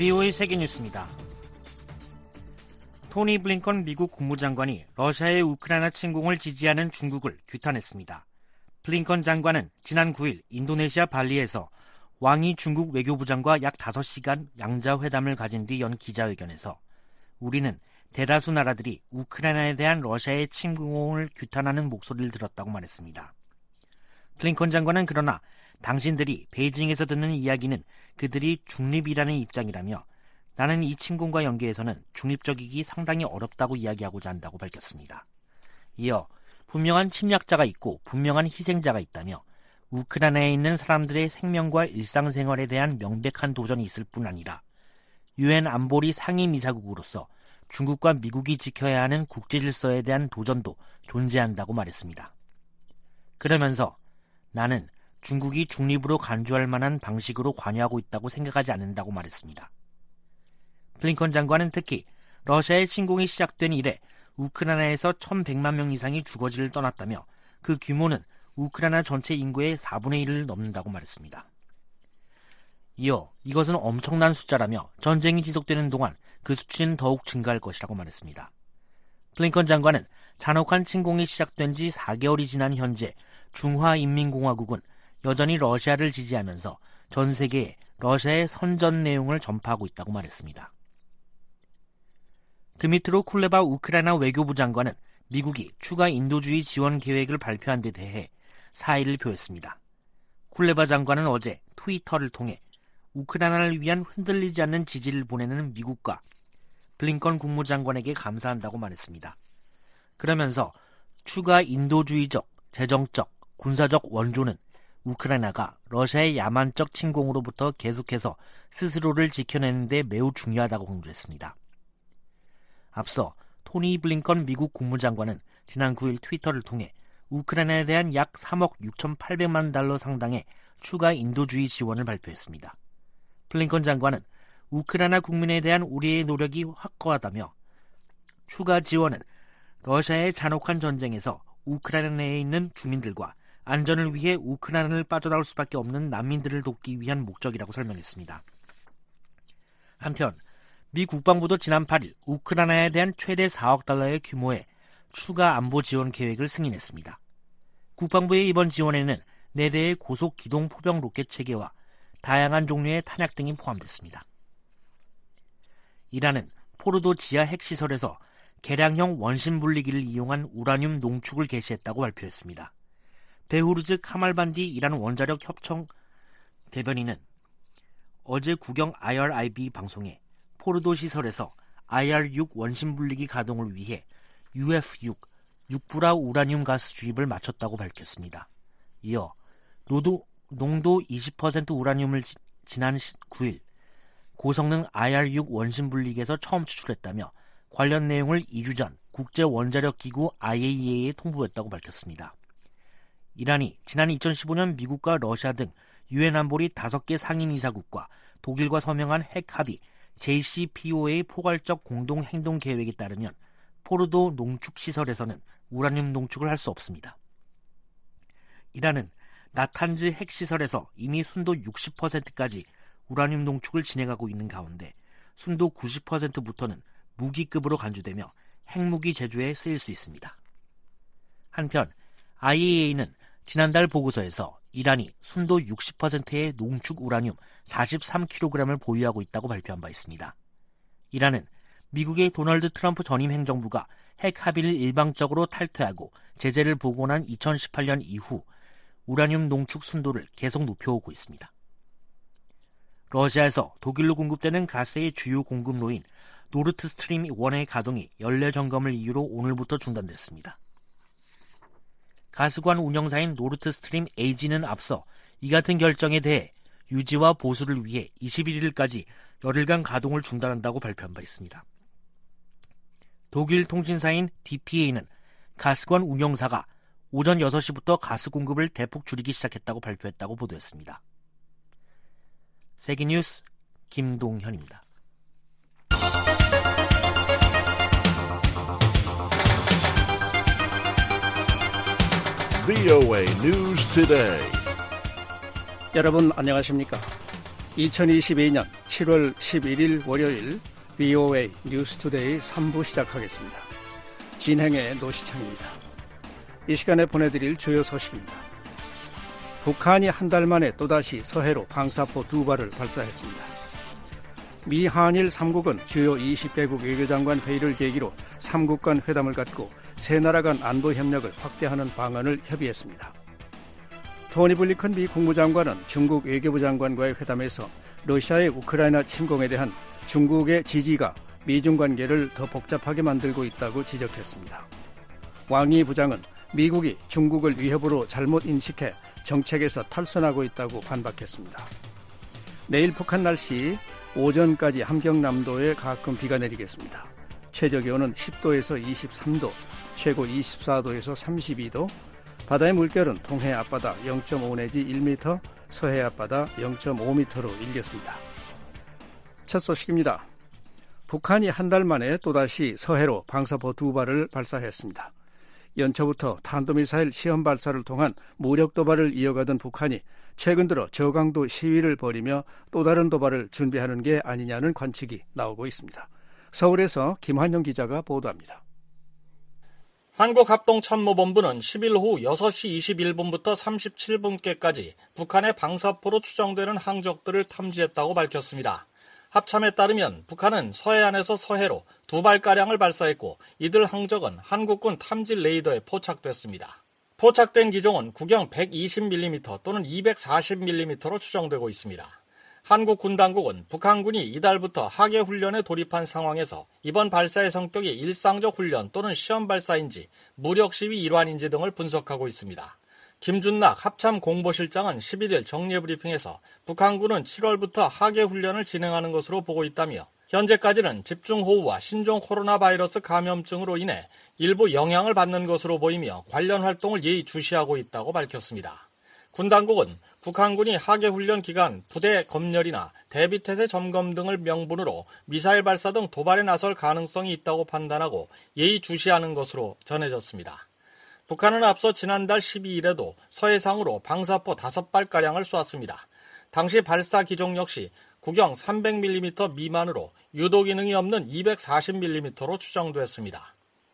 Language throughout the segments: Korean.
VOA 세계뉴스입니다. 토니 블링컨 미국 국무장관이 러시아의 우크라이나 침공을 지지하는 중국을 규탄했습니다. 블링컨 장관은 지난 9일 인도네시아 발리에서 왕이 중국 외교부장과 약 5시간 양자회담을 가진 뒤 연 기자회견에서 우리는 대다수 나라들이 우크라이나에 대한 러시아의 침공을 규탄하는 목소리를 들었다고 말했습니다. 블링컨 장관은 그러나 당신들이 베이징에서 듣는 이야기는 그들이 중립이라는 입장이라며 나는 이 침공과 연계해서는 중립적이기 상당히 어렵다고 이야기하고자 한다고 밝혔습니다. 이어 분명한 침략자가 있고 분명한 희생자가 있다며 우크라이나에 있는 사람들의 생명과 일상생활에 대한 명백한 도전이 있을 뿐 아니라 유엔 안보리 상임이사국으로서 중국과 미국이 지켜야 하는 국제질서에 대한 도전도 존재한다고 말했습니다. 그러면서 나는 중국이 중립으로 간주할 만한 방식으로 관여하고 있다고 생각하지 않는다고 말했습니다. 블링컨 장관은 특히 러시아의 침공이 시작된 이래 우크라이나에서 1,100만 명 이상이 주거지를 떠났다며 그 규모는 우크라이나 전체 인구의 4분의 1을 넘는다고 말했습니다. 이어 이것은 엄청난 숫자라며 전쟁이 지속되는 동안 그 수치는 더욱 증가할 것이라고 말했습니다. 블링컨 장관은 잔혹한 침공이 시작된 지 4개월이 지난 현재 중화인민공화국은 여전히 러시아를 지지하면서 전 세계에 러시아의 선전 내용을 전파하고 있다고 말했습니다. 드미트로 쿨레바 우크라이나 외교부 장관은 미국이 추가 인도주의 지원 계획을 발표한 데 대해 사의를 표했습니다. 쿨레바 장관은 어제 트위터를 통해 우크라이나를 위한 흔들리지 않는 지지를 보내는 미국과 블링컨 국무장관에게 감사한다고 말했습니다. 그러면서 추가 인도주의적, 재정적, 군사적 원조는 우크라이나가 러시아의 야만적 침공으로부터 계속해서 스스로를 지켜내는 데 매우 중요하다고 강조했습니다. 앞서 토니 블링컨 미국 국무장관은 지난 9일 트위터를 통해 우크라이나에 대한 약 3억 6,800만 달러 상당의 추가 인도주의 지원을 발표했습니다. 블링컨 장관은 우크라이나 국민에 대한 우리의 노력이 확고하다며 추가 지원은 러시아의 잔혹한 전쟁에서 우크라이나 내에 있는 주민들과 안전을 위해 우크라이나를 빠져나올 수밖에 없는 난민들을 돕기 위한 목적이라고 설명했습니다. 한편 미 국방부도 지난 8일 우크라이나에 대한 최대 4억 달러의 규모의 추가 안보 지원 계획을 승인했습니다. 국방부의 이번 지원에는 4대의 고속 기동 포병 로켓 체계와 다양한 종류의 탄약 등이 포함됐습니다. 이란은 포르도 지하 핵시설에서 개량형 원심 분리기를 이용한 우라늄 농축을 개시했다고 발표했습니다. 베후르즈 카말반디 이란 원자력 협청 대변인은 어제 국영 IRIB 방송에 포르도 시설에서 IR-6 원심 분리기 가동을 위해 UF-6 육불화 우라늄 가스 주입을 마쳤다고 밝혔습니다. 이어 농도 20% 우라늄을 지난 9일 고성능 IR-6 원심 분리기에서 처음 추출했다며 관련 내용을 2주 전 국제원자력기구 IAEA에 통보했다고 밝혔습니다. 이란이 지난 2015년 미국과 러시아 등 유엔 안보리 5개 상임이사국과 독일과 서명한 핵합의 JCPOA 포괄적 공동행동 계획에 따르면 포르도 농축시설에서는 우라늄 농축을 할 수 없습니다. 이란은 나탄즈 핵시설에서 이미 순도 60%까지 우라늄 농축을 진행하고 있는 가운데 순도 90%부터는 무기급으로 간주되며 핵무기 제조에 쓰일 수 있습니다. 한편 IAEA는 지난달 보고서에서 이란이 순도 60%의 농축 우라늄 43kg을 보유하고 있다고 발표한 바 있습니다. 이란은 미국의 도널드 트럼프 전임 행정부가 핵 합의를 일방적으로 탈퇴하고 제재를 복원한 2018년 이후 우라늄 농축 순도를 계속 높여오고 있습니다. 러시아에서 독일로 공급되는 가스의 주요 공급로인 노르트스트림 1의 가동이 연례 점검을 이유로 오늘부터 중단됐습니다. 가스관 운영사인 노르트스트림 AG는 앞서 이 같은 결정에 대해 유지와 보수를 위해 21일까지 열흘간 가동을 중단한다고 발표한 바 있습니다. 독일 통신사인 DPA는 가스관 운영사가 오전 6시부터 가스 공급을 대폭 줄이기 시작했다고 발표했다고 보도했습니다. 세계뉴스 김동현입니다. VOA News Today. 여러분 안녕하십니까? 2022년 7월 11일 월요일 VOA 뉴스투데이 3부 시작하겠습니다. 진행의 노시창입니다. 이 시간에 보내드릴 주요 소식입니다. 북한이 한 달 만에 또다시 서해로 방사포 2발을 발사했습니다. 미 한일 3국은 주요 20개국 외교장관 회의를 계기로 3국 간 회담을 갖고 세 나라 간 안보 협력을 확대하는 방안을 협의했습니다. 토니 블링컨 미 국무장관은 중국 외교부 장관과의 회담에서 러시아의 우크라이나 침공에 대한 중국의 지지가 미중 관계를 더 복잡하게 만들고 있다고 지적했습니다. 왕이 부장은 미국이 중국을 위협으로 잘못 인식해 정책에서 탈선하고 있다고 반박했습니다. 내일 북한 날씨, 오전까지 함경남도에 가끔 비가 내리겠습니다. 최저기온은 10도에서 23도, 최고 24도에서 32도, 바다의 물결은 동해 앞바다 0.5 내지 1m, 서해 앞바다 0.5m로 일겠습니다. 첫 소식입니다. 북한이 한 달 만에 또다시 서해로 방사포 2발을 발사했습니다. 연초부터 탄도미사일 시험 발사를 통한 무력 도발을 이어가던 북한이 최근 들어 저강도 시위를 벌이며 또 다른 도발을 준비하는 게 아니냐는 관측이 나오고 있습니다. 서울에서 김환영 기자가 보도합니다. 한국합동참모본부는 10일 오후 6시 21분부터 37분께까지 북한의 방사포로 추정되는 항적들을 탐지했다고 밝혔습니다. 합참에 따르면 북한은 서해안에서 서해로 2발가량을 발사했고 이들 항적은 한국군 탐지 레이더에 포착됐습니다. 포착된 기종은 구경 120mm 또는 240mm로 추정되고 있습니다. 한국 군 당국은 북한군이 이달부터 하계 훈련에 돌입한 상황에서 이번 발사의 성격이 일상적 훈련 또는 시험 발사인지 무력 시위 일환인지 등을 분석하고 있습니다. 김준낙 합참 공보실장은 11일 정례브리핑에서 북한군은 7월부터 하계 훈련을 진행하는 것으로 보고 있다며 현재까지는 집중호우와 신종 코로나 바이러스 감염증으로 인해 일부 영향을 받는 것으로 보이며 관련 활동을 예의주시하고 있다고 밝혔습니다. 군 당국은 북한군이 하계훈련 기간 부대 검열이나 대비태세 점검 등을 명분으로 미사일 발사 등 도발에 나설 가능성이 있다고 판단하고 예의주시하는 것으로 전해졌습니다. 북한은 앞서 지난달 12일에도 서해상으로 방사포 5발가량을 쏘았습니다. 당시 발사 기종 역시 구경 300mm 미만으로 유도 기능이 없는 240mm로 추정됐습니다.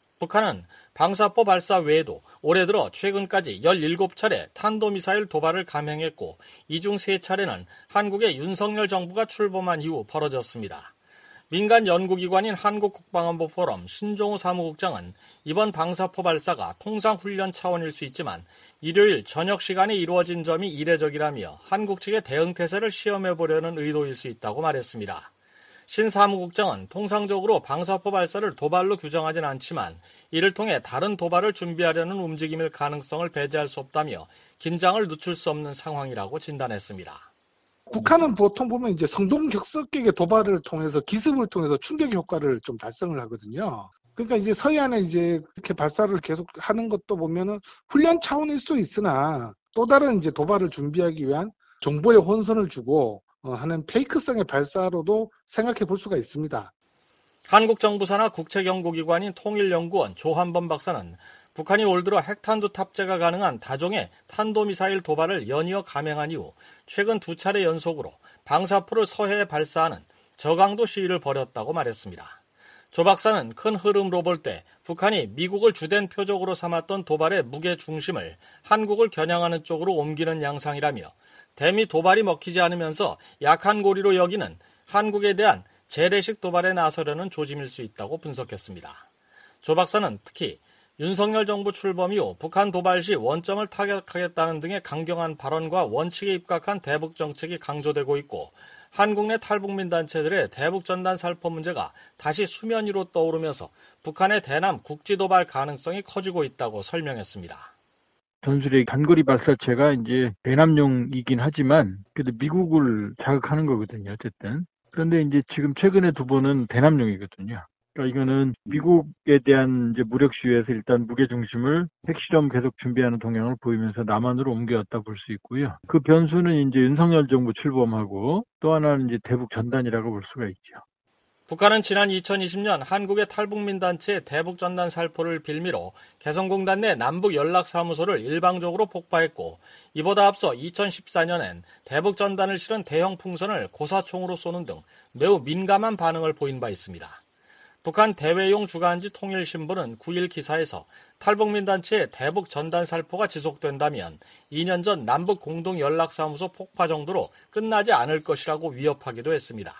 북한은 방사포 발사 외에도 올해 들어 최근까지 17차례 탄도미사일 도발을 감행했고 이 중 3차례는 한국의 윤석열 정부가 출범한 이후 벌어졌습니다. 민간 연구기관인 한국국방안보포럼 신종우 사무국장은 이번 방사포 발사가 통상훈련 차원일 수 있지만 일요일 저녁 시간에 이루어진 점이 이례적이라며 한국 측의 대응태세를 시험해보려는 의도일 수 있다고 말했습니다. 신 사무국장은 통상적으로 방사포 발사를 도발로 규정하진 않지만 이를 통해 다른 도발을 준비하려는 움직임일 가능성을 배제할 수 없다며 긴장을 늦출 수 없는 상황이라고 진단했습니다. 북한은 보통 보면 이제 성동격석격의 도발을 통해서 기습을 통해서 충격 효과를 좀 달성을 하거든요. 그러니까 이제 서해안에 이제 이렇게 발사를 계속 하는 것도 보면은 훈련 차원일 수도 있으나 또 다른 이제 도발을 준비하기 위한 정보의 혼선을 주고 하는 페이크성의 발사로도 생각해 볼 수가 있습니다. 한국 정부 산하 국책연구기관인 통일연구원 조한범 박사는 북한이 올 들어 핵탄두 탑재가 가능한 다종의 탄도미사일 도발을 연이어 감행한 이후 최근 2차례 연속으로 방사포를 서해에 발사하는 저강도 시위를 벌였다고 말했습니다. 조 박사는 큰 흐름으로 볼 때 북한이 미국을 주된 표적으로 삼았던 도발의 무게 중심을 한국을 겨냥하는 쪽으로 옮기는 양상이라며 대미 도발이 먹히지 않으면서 약한 고리로 여기는 한국에 대한 재래식 도발에 나서려는 조짐일 수 있다고 분석했습니다. 조 박사는 특히 윤석열 정부 출범 이후 북한 도발 시 원점을 타격하겠다는 등의 강경한 발언과 원칙에 입각한 대북 정책이 강조되고 있고 한국 내 탈북민 단체들의 대북 전단 살포 문제가 다시 수면 위로 떠오르면서 북한의 대남 국지 도발 가능성이 커지고 있다고 설명했습니다. 전술의 단거리 발사체가 이제 대남용이긴 하지만 그래도 미국을 자극하는 거거든요. 어쨌든. 그런데 이제 지금 최근에 2번은 대남용이거든요. 그러니까 이거는 미국에 대한 이제 무력 시위에서 일단 무게 중심을 핵실험 계속 준비하는 동향을 보이면서 남한으로 옮겨왔다 볼 수 있고요. 그 변수는 이제 윤석열 정부 출범하고 또 하나는 이제 대북 전단이라고 볼 수가 있죠. 북한은 지난 2020년 한국의 탈북민 단체 대북전단 살포를 빌미로 개성공단 내 남북 연락사무소를 일방적으로 폭파했고, 이보다 앞서 2014년엔 대북전단을 실은 대형 풍선을 고사총으로 쏘는 등 매우 민감한 반응을 보인 바 있습니다. 북한 대외용 주간지 통일신문은 9일 기사에서 탈북민 단체의 대북 전단 살포가 지속된다면 2년 전 남북 공동연락사무소 폭파 정도로 끝나지 않을 것이라고 위협하기도 했습니다.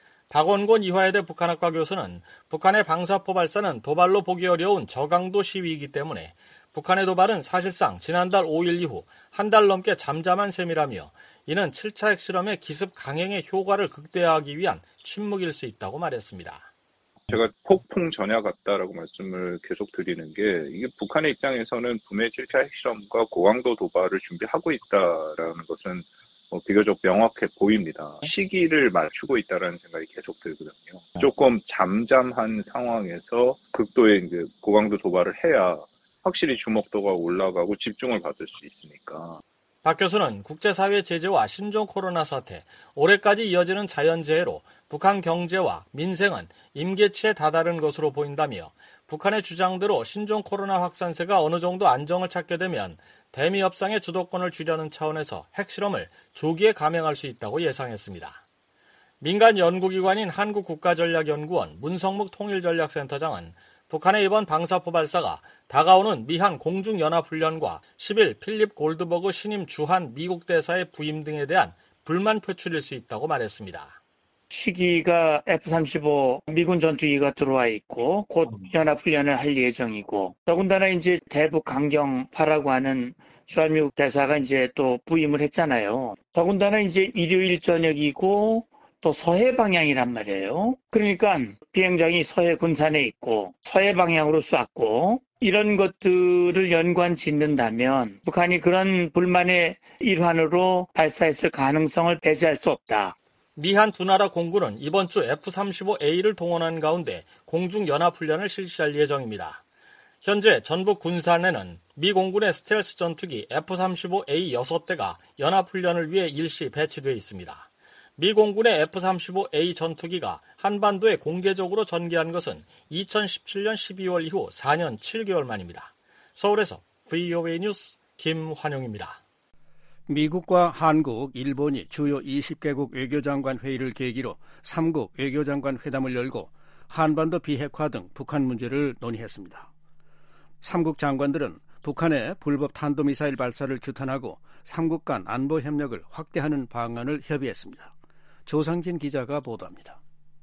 박원곤 이화여대 북한학과 교수는 북한의 방사포 발사는 도발로 보기 어려운 저강도 시위이기 때문에 북한의 도발은 사실상 지난달 5일 이후 한 달 넘게 잠잠한 셈이라며, 이는 7차 핵실험의 기습 강행의 효과를 극대화하기 위한 침묵일 수 있다고 말했습니다. 제가 폭풍 전야 같다라고 말씀을 계속 드리는 게, 이게 북한의 입장에서는 분명히 7차 핵실험과 고강도 도발을 준비하고 있다라는 것은 비교적 명확해 보입니다. 시기를 맞추고 있다는 생각이 계속 들거든요. 조금 잠잠한 상황에서 극도의 고강도 도발을 해야 확실히 주목도가 올라가고 집중을 받을 수 있으니까. 박 교수는 국제사회 제재와 신종 코로나 사태, 올해까지 이어지는 자연재해로 북한 경제와 민생은 임계치에 다다른 것으로 보인다며, 북한의 주장대로 신종 코로나 확산세가 어느 정도 안정을 찾게 되면 대미 협상의 주도권을 쥐려는 차원에서 핵실험을 조기에 감행할 수 있다고 예상했습니다. 민간 연구기관인 한국국가전략연구원 문성묵 통일전략센터장은 북한의 이번 방사포 발사가 다가오는 미한 공중연합훈련과 10일 필립 골드버그 신임 주한 미국 대사의 부임 등에 대한 불만 표출일 수 있다고 말했습니다. 시기가 F-35 미군 전투기가 들어와 있고 곧 연합훈련을 할 예정이고, 더군다나 이제 대북 강경파라고 하는 주한 미국 대사가 이제 또 부임을 했잖아요. 더군다나 이제 일요일 저녁이고 또 서해 방향이란 말이에요. 그러니까 비행장이 서해 군산에 있고 서해 방향으로 쐈고, 이런 것들을 연관 짓는다면 북한이 그런 불만의 일환으로 발사했을 가능성을 배제할 수 없다. 미한 두 나라 공군은 이번 주 F-35A를 동원한 가운데 공중연합훈련을 실시할 예정입니다. 현재 전북 군산에는 미 공군의 스텔스 전투기 F-35A 6대가 연합훈련을 위해 일시 배치되어 있습니다. 미 공군의 F-35A 전투기가 한반도에 공개적으로 전개한 것은 2017년 12월 이후 4년 7개월 만입니다. 서울에서 VOA 뉴스 김환용입니다. 미국과 한국, 일본이 주요 20개국 외교장관 회의를 계기로 3국 외교장관 회담을 열고 한반도 비핵화 등 북한 문제를 논의했습니다. 3국 장관들은 북한의 불법 탄도미사일 발사를 규탄하고 3국 간 안보 협력을 확대하는 방안을 협의했습니다. 조상진 기자가 보도합니다.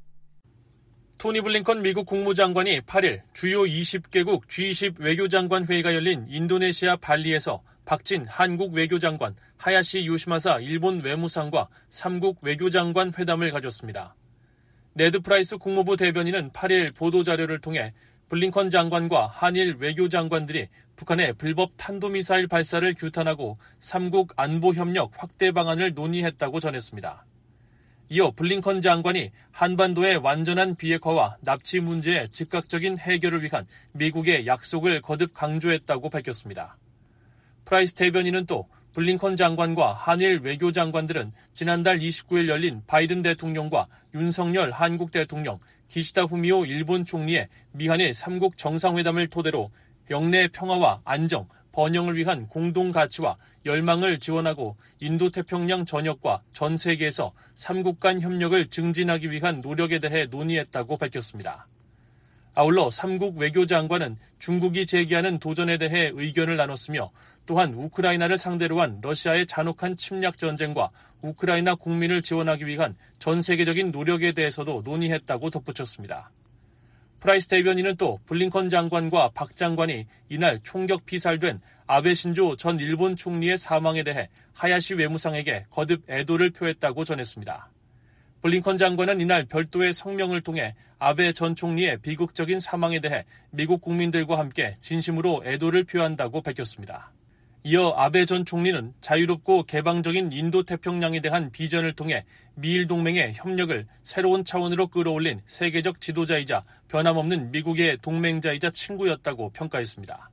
토니 블링컨 미국 국무장관이 8일 주요 20개국 G20 외교장관 회의가 열린 인도네시아 발리에서 박진 한국 외교장관, 하야시 요시마사 일본 외무상과 3국 외교장관 회담을 가졌습니다. 네드 프라이스 국무부 대변인은 8일 보도자료를 통해 블링컨 장관과 한일 외교장관들이 북한의 불법 탄도미사일 발사를 규탄하고 3국 안보협력 확대 방안을 논의했다고 전했습니다. 이어 블링컨 장관이 한반도의 완전한 비핵화와 납치 문제의 즉각적인 해결을 위한 미국의 약속을 거듭 강조했다고 밝혔습니다. 프라이스 대변인은 또 블링컨 장관과 한일 외교장관들은 지난달 29일 열린 바이든 대통령과 윤석열 한국 대통령, 기시다 후미오 일본 총리의 미한일 3국 정상회담을 토대로 영내 평화와 안정, 번영을 위한 공동 가치와 열망을 지원하고 인도태평양 전역과 전 세계에서 3국 간 협력을 증진하기 위한 노력에 대해 논의했다고 밝혔습니다. 아울러 3국 외교장관은 중국이 제기하는 도전에 대해 의견을 나눴으며, 또한 우크라이나를 상대로 한 러시아의 잔혹한 침략 전쟁과 우크라이나 국민을 지원하기 위한 전 세계적인 노력에 대해서도 논의했다고 덧붙였습니다. 프라이스 대변인은 또 블링컨 장관과 박 장관이 이날 총격 피살된 아베 신조 전 일본 총리의 사망에 대해 하야시 외무상에게 거듭 애도를 표했다고 전했습니다. 블링컨 장관은 이날 별도의 성명을 통해 아베 전 총리의 비극적인 사망에 대해 미국 국민들과 함께 진심으로 애도를 표한다고 밝혔습니다. 이어 아베 전 총리는 자유롭고 개방적인 인도태평양에 대한 비전을 통해 미일 동맹의 협력을 새로운 차원으로 끌어올린 세계적 지도자이자 변함없는 미국의 동맹자이자 친구였다고 평가했습니다.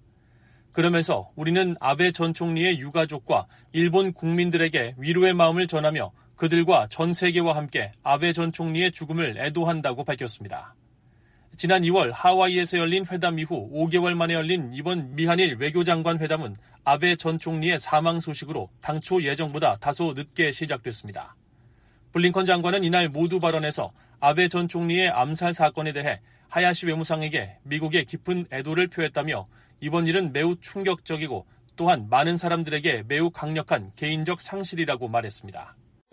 그러면서 우리는 아베 전 총리의 유가족과 일본 국민들에게 위로의 마음을 전하며 그들과 전 세계와 함께 아베 전 총리의 죽음을 애도한다고 밝혔습니다. 지난 2월 하와이에서 열린 회담 이후 5개월 만에 열린 이번 미한일 외교장관 회담은 아베 전 총리의 사망 소식으로 당초 예정보다 다소 늦게 시작됐습니다. 블링컨 장관은 이날 모두 발언에서 아베 전 총리의 암살 사건에 대해 하야시 외무상에게 미국의 깊은 애도를 표했다며 이번 일은 매우 충격적이고 또한 많은 사람들에게 매우 강력한 개인적 상실이라고 말했습니다.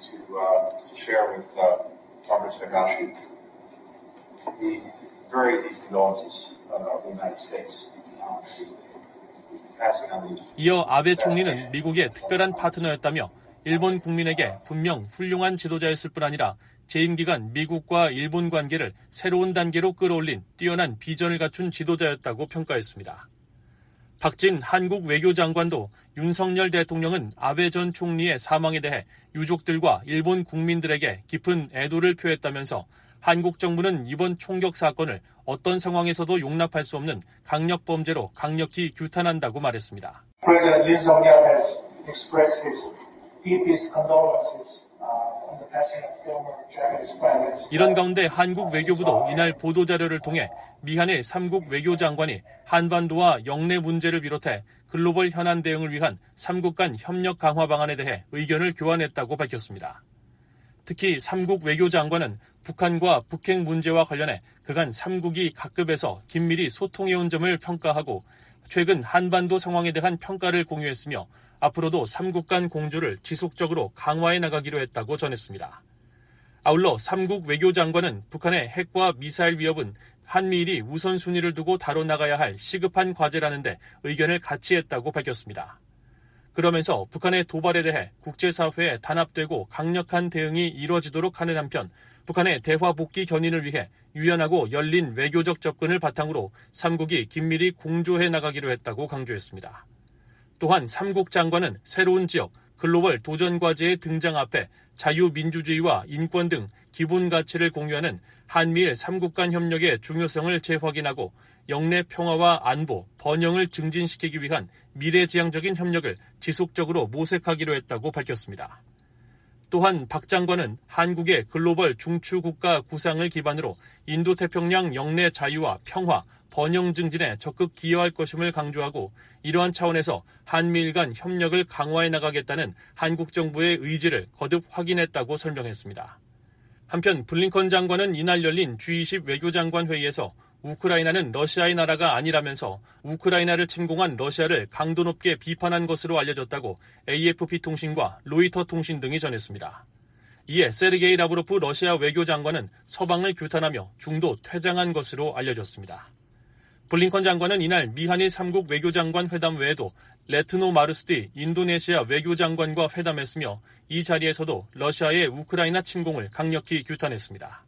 이어 아베 총리는 미국의 특별한 파트너였다며 일본 국민에게 분명 훌륭한 지도자였을 뿐 아니라 재임 기간 미국과 일본 관계를 새로운 단계로 끌어올린 뛰어난 비전을 갖춘 지도자였다고 평가했습니다. 박진 한국 외교장관도 윤석열 대통령은 아베 전 총리의 사망에 대해 유족들과 일본 국민들에게 깊은 애도를 표했다면서 한국 정부는 이번 총격 사건을 어떤 상황에서도 용납할 수 없는 강력 범죄로 강력히 규탄한다고 말했습니다. President 윤석열 has expressed his deepest condolences on the passing of former Japanese Prime Minister. 이런 가운데 한국 외교부도 이날 보도자료를 통해 미한일 3국 외교장관이 한반도와 영내 문제를 비롯해 글로벌 현안 대응을 위한 3국 간 협력 강화 방안에 대해 의견을 교환했다고 밝혔습니다. 특히 3국 외교장관은 북한과 북핵 문제와 관련해 그간 3국이 각급에서 긴밀히 소통해온 점을 평가하고 최근 한반도 상황에 대한 평가를 공유했으며 앞으로도 3국 간 공조를 지속적으로 강화해 나가기로 했다고 전했습니다. 아울러 3국 외교장관은 북한의 핵과 미사일 위협은 한미일이 우선순위를 두고 다뤄나가야 할 시급한 과제라는데 의견을 같이 했다고 밝혔습니다. 그러면서 북한의 도발에 대해 국제사회에 단합되고 강력한 대응이 이뤄지도록 하는 한편 북한의 대화 복귀 견인을 위해 유연하고 열린 외교적 접근을 바탕으로 3국이 긴밀히 공조해 나가기로 했다고 강조했습니다. 또한 3국 장관은 새로운 지역, 글로벌 도전 과제의 등장 앞에 자유민주주의와 인권 등 기본 가치를 공유하는 한미일 3국 간 협력의 중요성을 재확인하고 영내 평화와 안보, 번영을 증진시키기 위한 미래지향적인 협력을 지속적으로 모색하기로 했다고 밝혔습니다. 또한 박 장관은 한국의 글로벌 중추국가 구상을 기반으로 인도태평양 영내 자유와 평화, 번영 증진에 적극 기여할 것임을 강조하고 이러한 차원에서 한미일 간 협력을 강화해 나가겠다는 한국 정부의 의지를 거듭 확인했다고 설명했습니다. 한편 블링컨 장관은 이날 열린 G20 외교장관 회의에서 우크라이나는 러시아의 나라가 아니라면서 우크라이나를 침공한 러시아를 강도 높게 비판한 것으로 알려졌다고 AFP 통신과 로이터 통신 등이 전했습니다. 이에 세르게이 라브로프 러시아 외교장관은 서방을 규탄하며 중도 퇴장한 것으로 알려졌습니다. 블링컨 장관은 이날 미한일 3국 외교장관 회담 외에도 레트노 마르스티 인도네시아 외교장관과 회담했으며 이 자리에서도 러시아의 우크라이나 침공을 강력히 규탄했습니다.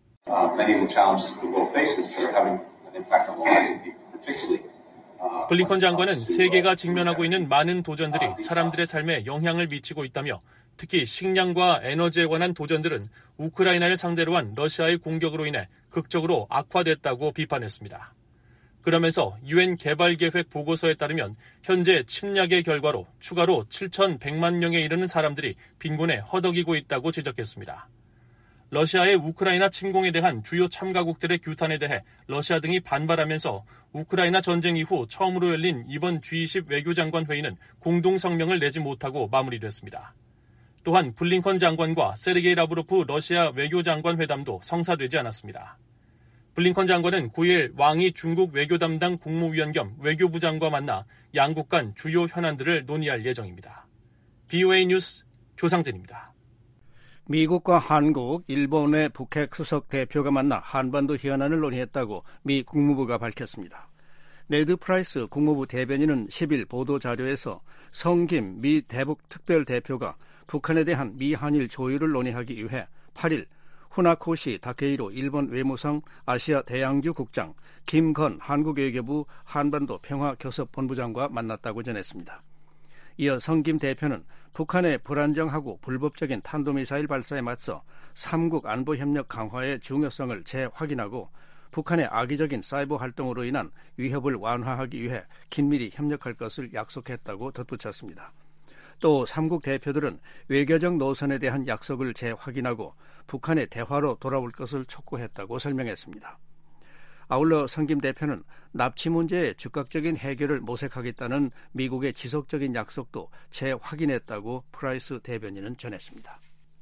블링컨 장관은 세계가 직면하고 있는 많은 도전들이 사람들의 삶에 영향을 미치고 있다며 특히 식량과 에너지에 관한 도전들은 우크라이나를 상대로 한 러시아의 공격으로 인해 극적으로 악화됐다고 비판했습니다. 그러면서 유엔 개발계획 보고서에 따르면 현재 침략의 결과로 추가로 7,100만 명에 이르는 사람들이 빈곤에 허덕이고 있다고 지적했습니다. 러시아의 우크라이나 침공에 대한 주요 참가국들의 규탄에 대해 러시아 등이 반발하면서 우크라이나 전쟁 이후 처음으로 열린 이번 G20 외교장관 회의는 공동 성명을 내지 못하고 마무리됐습니다. 또한 블링컨 장관과 세르게이 라브로프 러시아 외교장관 회담도 성사되지 않았습니다. 블링컨 장관은 9일 왕이 중국 외교 담당 국무위원 겸 외교부장과 만나 양국 간 주요 현안들을 논의할 예정입니다. BOA 뉴스 조상진입니다. 미국과 한국, 일본의 북핵 수석 대표가 만나 한반도 현안을 논의했다고 미 국무부가 밝혔습니다. 네드 프라이스 국무부 대변인은 10일 보도자료에서 성김 미 대북 특별대표가 북한에 대한 미한일 조율을 논의하기 위해 8일 후나코시 다케이로 일본 외무성 아시아 대양주 국장, 김건 한국 외교부 한반도 평화교섭본부장과 만났다고 전했습니다. 이어 성김 대표는 북한의 불안정하고 불법적인 탄도미사일 발사에 맞서 3국 안보협력 강화의 중요성을 재확인하고 북한의 악의적인 사이버 활동으로 인한 위협을 완화하기 위해 긴밀히 협력할 것을 약속했다고 덧붙였습니다. 또 3국 대표들은 외교적 노선에 대한 약속을 재확인하고 북한의 대화로 돌아올 것을 촉구했다고 설명했습니다. 아울러 성 김 대표는 납치 문제의 즉각적인 해결을 모색하겠다는 미국의 지속적인 약속도 재확인했다고 프라이스 대변인은 전했습니다.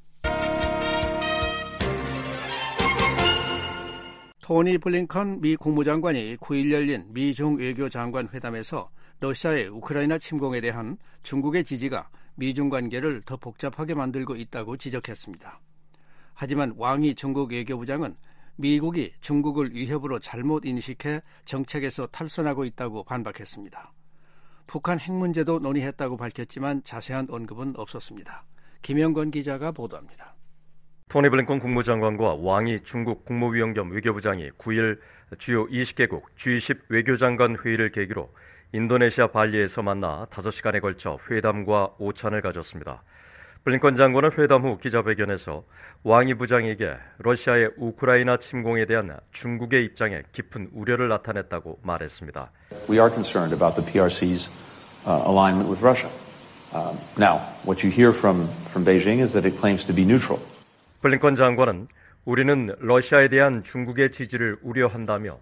토니 블링컨 미 국무장관이 9일 열린 미중 외교장관 회담에서 러시아의 우크라이나 침공에 대한 중국의 지지가 미중 관계를 더 복잡하게 만들고 있다고 지적했습니다. 하지만 왕이 중국 외교부장은 미국이 중국을 위협으로 잘못 인식해 정책에서 탈선하고 있다고 반박했습니다. 북한 핵 문제도 논의했다고 밝혔지만 자세한 언급은 없었습니다. 김영건 기자가 보도합니다. 토니 블링컨 국무장관과 왕이 중국 국무위원 겸 외교부장이 9일 주요 20개국 G20 외교장관 회의를 계기로 인도네시아 발리에서 만나 5시간에 걸쳐 회담과 오찬을 가졌습니다. 블링컨 장관은 회담 후 기자회견에서 왕이 부장에게 러시아의 우크라이나 침공에 대한 중국의 입장에 깊은 우려를 나타냈다고 말했습니다. We are concerned about the PRC's alignment with Russia. Now, what you hear from Beijing is that it claims to be neutral. 블링컨 장관은 우리는 러시아에 대한 중국의 지지를 우려한다며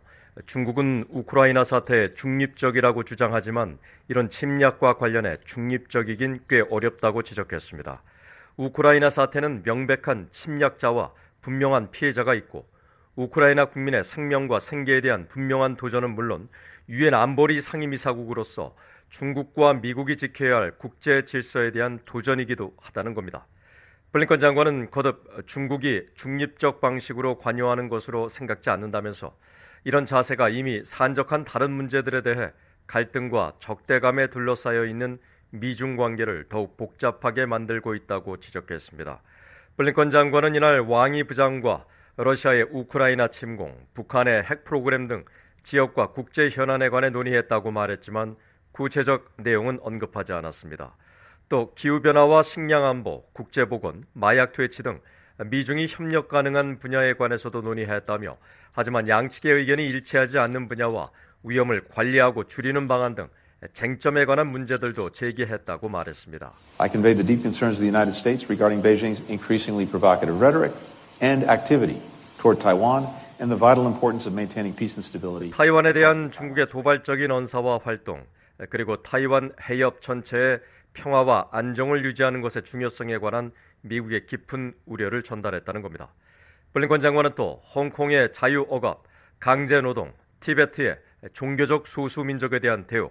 중국은 우크라이나 사태에 중립적이라고 주장하지만 이런 침략과 관련해 중립적이긴 꽤 어렵다고 지적했습니다. 우크라이나 사태는 명백한 침략자와 분명한 피해자가 있고 우크라이나 국민의 생명과 생계에 대한 분명한 도전은 물론 유엔 안보리 상임이사국으로서 중국과 미국이 지켜야 할 국제 질서에 대한 도전이기도 하다는 겁니다. 블링컨 장관은 거듭 중국이 중립적 방식으로 관여하는 것으로 생각지 않는다면서 이런 자세가 이미 산적한 다른 문제들에 대해 갈등과 적대감에 둘러싸여 있는 미중 관계를 더욱 복잡하게 만들고 있다고 지적했습니다. 블링컨 장관은 이날 왕이 부장과 러시아의 우크라이나 침공, 북한의 핵 프로그램 등 지역과 국제 현안에 관해 논의했다고 말했지만 구체적 내용은 언급하지 않았습니다. 또 기후변화와 식량안보, 국제보건, 마약 퇴치 등 미중이 협력 가능한 분야에 관해서도 논의했다며 하지만 양측의 의견이 일치하지 않는 분야와 위험을 관리하고 줄이는 방안 등 쟁점에 관한 문제들도 제기했다고 말했습니다. I conveyed the deep concerns of the United States regarding Beijing's increasingly provocative rhetoric and activity toward Taiwan and the vital importance of maintaining peace and stability. 타이완에 대한 중국의 도발적인 언사와 활동, 그리고 타이완 해협 전체의 평화와 안정을 유지하는 것의 중요성에 관한 미국의 깊은 우려를 전달했다는 겁니다. 블링컨 장관은 또 홍콩의 자유억압, 강제노동, 티베트의 종교적 소수민족에 대한 대우,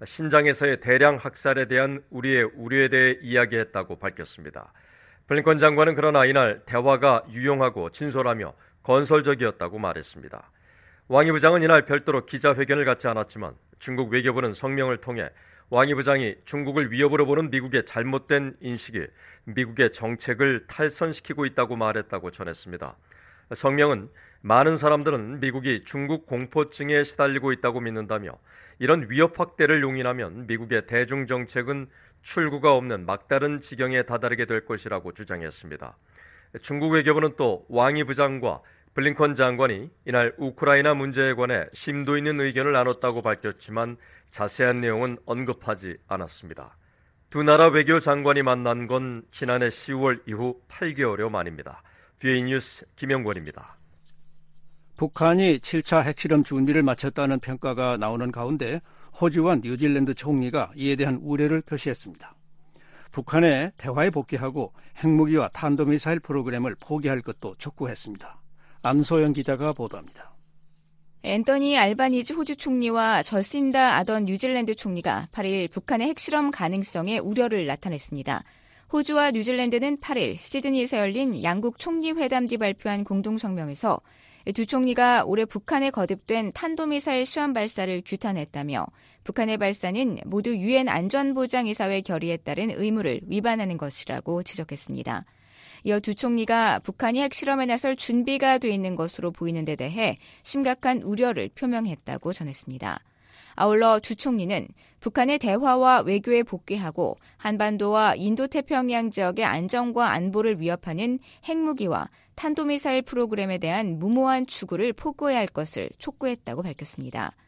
신장에서의 대량 학살에 대한 우리의 우려에 대해 이야기했다고 밝혔습니다. 블링컨 장관은 그러나 이날 대화가 유용하고 진솔하며 건설적이었다고 말했습니다. 왕이 부장은 이날 별도로 기자회견을 갖지 않았지만 중국 외교부는 성명을 통해 왕이 부장이 중국을 위협으로 보는 미국의 잘못된 인식이 미국의 정책을 탈선시키고 있다고 말했다고 전했습니다. 성명은 많은 사람들은 미국이 중국 공포증에 시달리고 있다고 믿는다며 이런 위협 확대를 용인하면 미국의 대중정책은 출구가 없는 막다른 지경에 다다르게 될 것이라고 주장했습니다. 중국 외교부는 또 왕이 부장과 블링컨 장관이 이날 우크라이나 문제에 관해 심도 있는 의견을 나눴다고 밝혔지만 자세한 내용은 언급하지 않았습니다. 두 나라 외교 장관이 만난 건 지난해 10월 이후 8개월여 만입니다. VA 뉴스 김영권입니다. 북한이 7차 핵실험 준비를 마쳤다는 평가가 나오는 가운데 호주와 뉴질랜드 총리가 이에 대한 우려를 표시했습니다. 북한의 대화에 복귀하고 핵무기와 탄도미사일 프로그램을 포기할 것도 촉구했습니다. 안소영 기자가 보도합니다. 앤더니 알바니지 호주 총리와 저신다 아던 뉴질랜드 총리가 8일 북한의 핵실험 가능성에 우려를 나타냈습니다. 호주와 뉴질랜드는 8일 시드니에서 열린 양국 총리 회담 뒤 발표한 공동성명에서 두 총리가 올해 북한에 거듭된 탄도미사일 시험 발사를 규탄했다며 북한의 발사는 모두 유엔 안전보장이사회 결의에 따른 의무를 위반하는 것이라고 지적했습니다. 이어 두 총리가 북한이 핵실험에 나설 준비가 돼 있는 것으로 보이는 데 대해 심각한 우려를 표명했다고 전했습니다. 아울러 두 총리는 북한의 대화와 외교에 복귀하고 한반도와 인도태평양 지역의 안정과 안보를 위협하는 핵무기와 탄도미사일 프로그램에 대한 무모한 추구를 포기해야 할 것을 촉구했다고 밝혔습니다.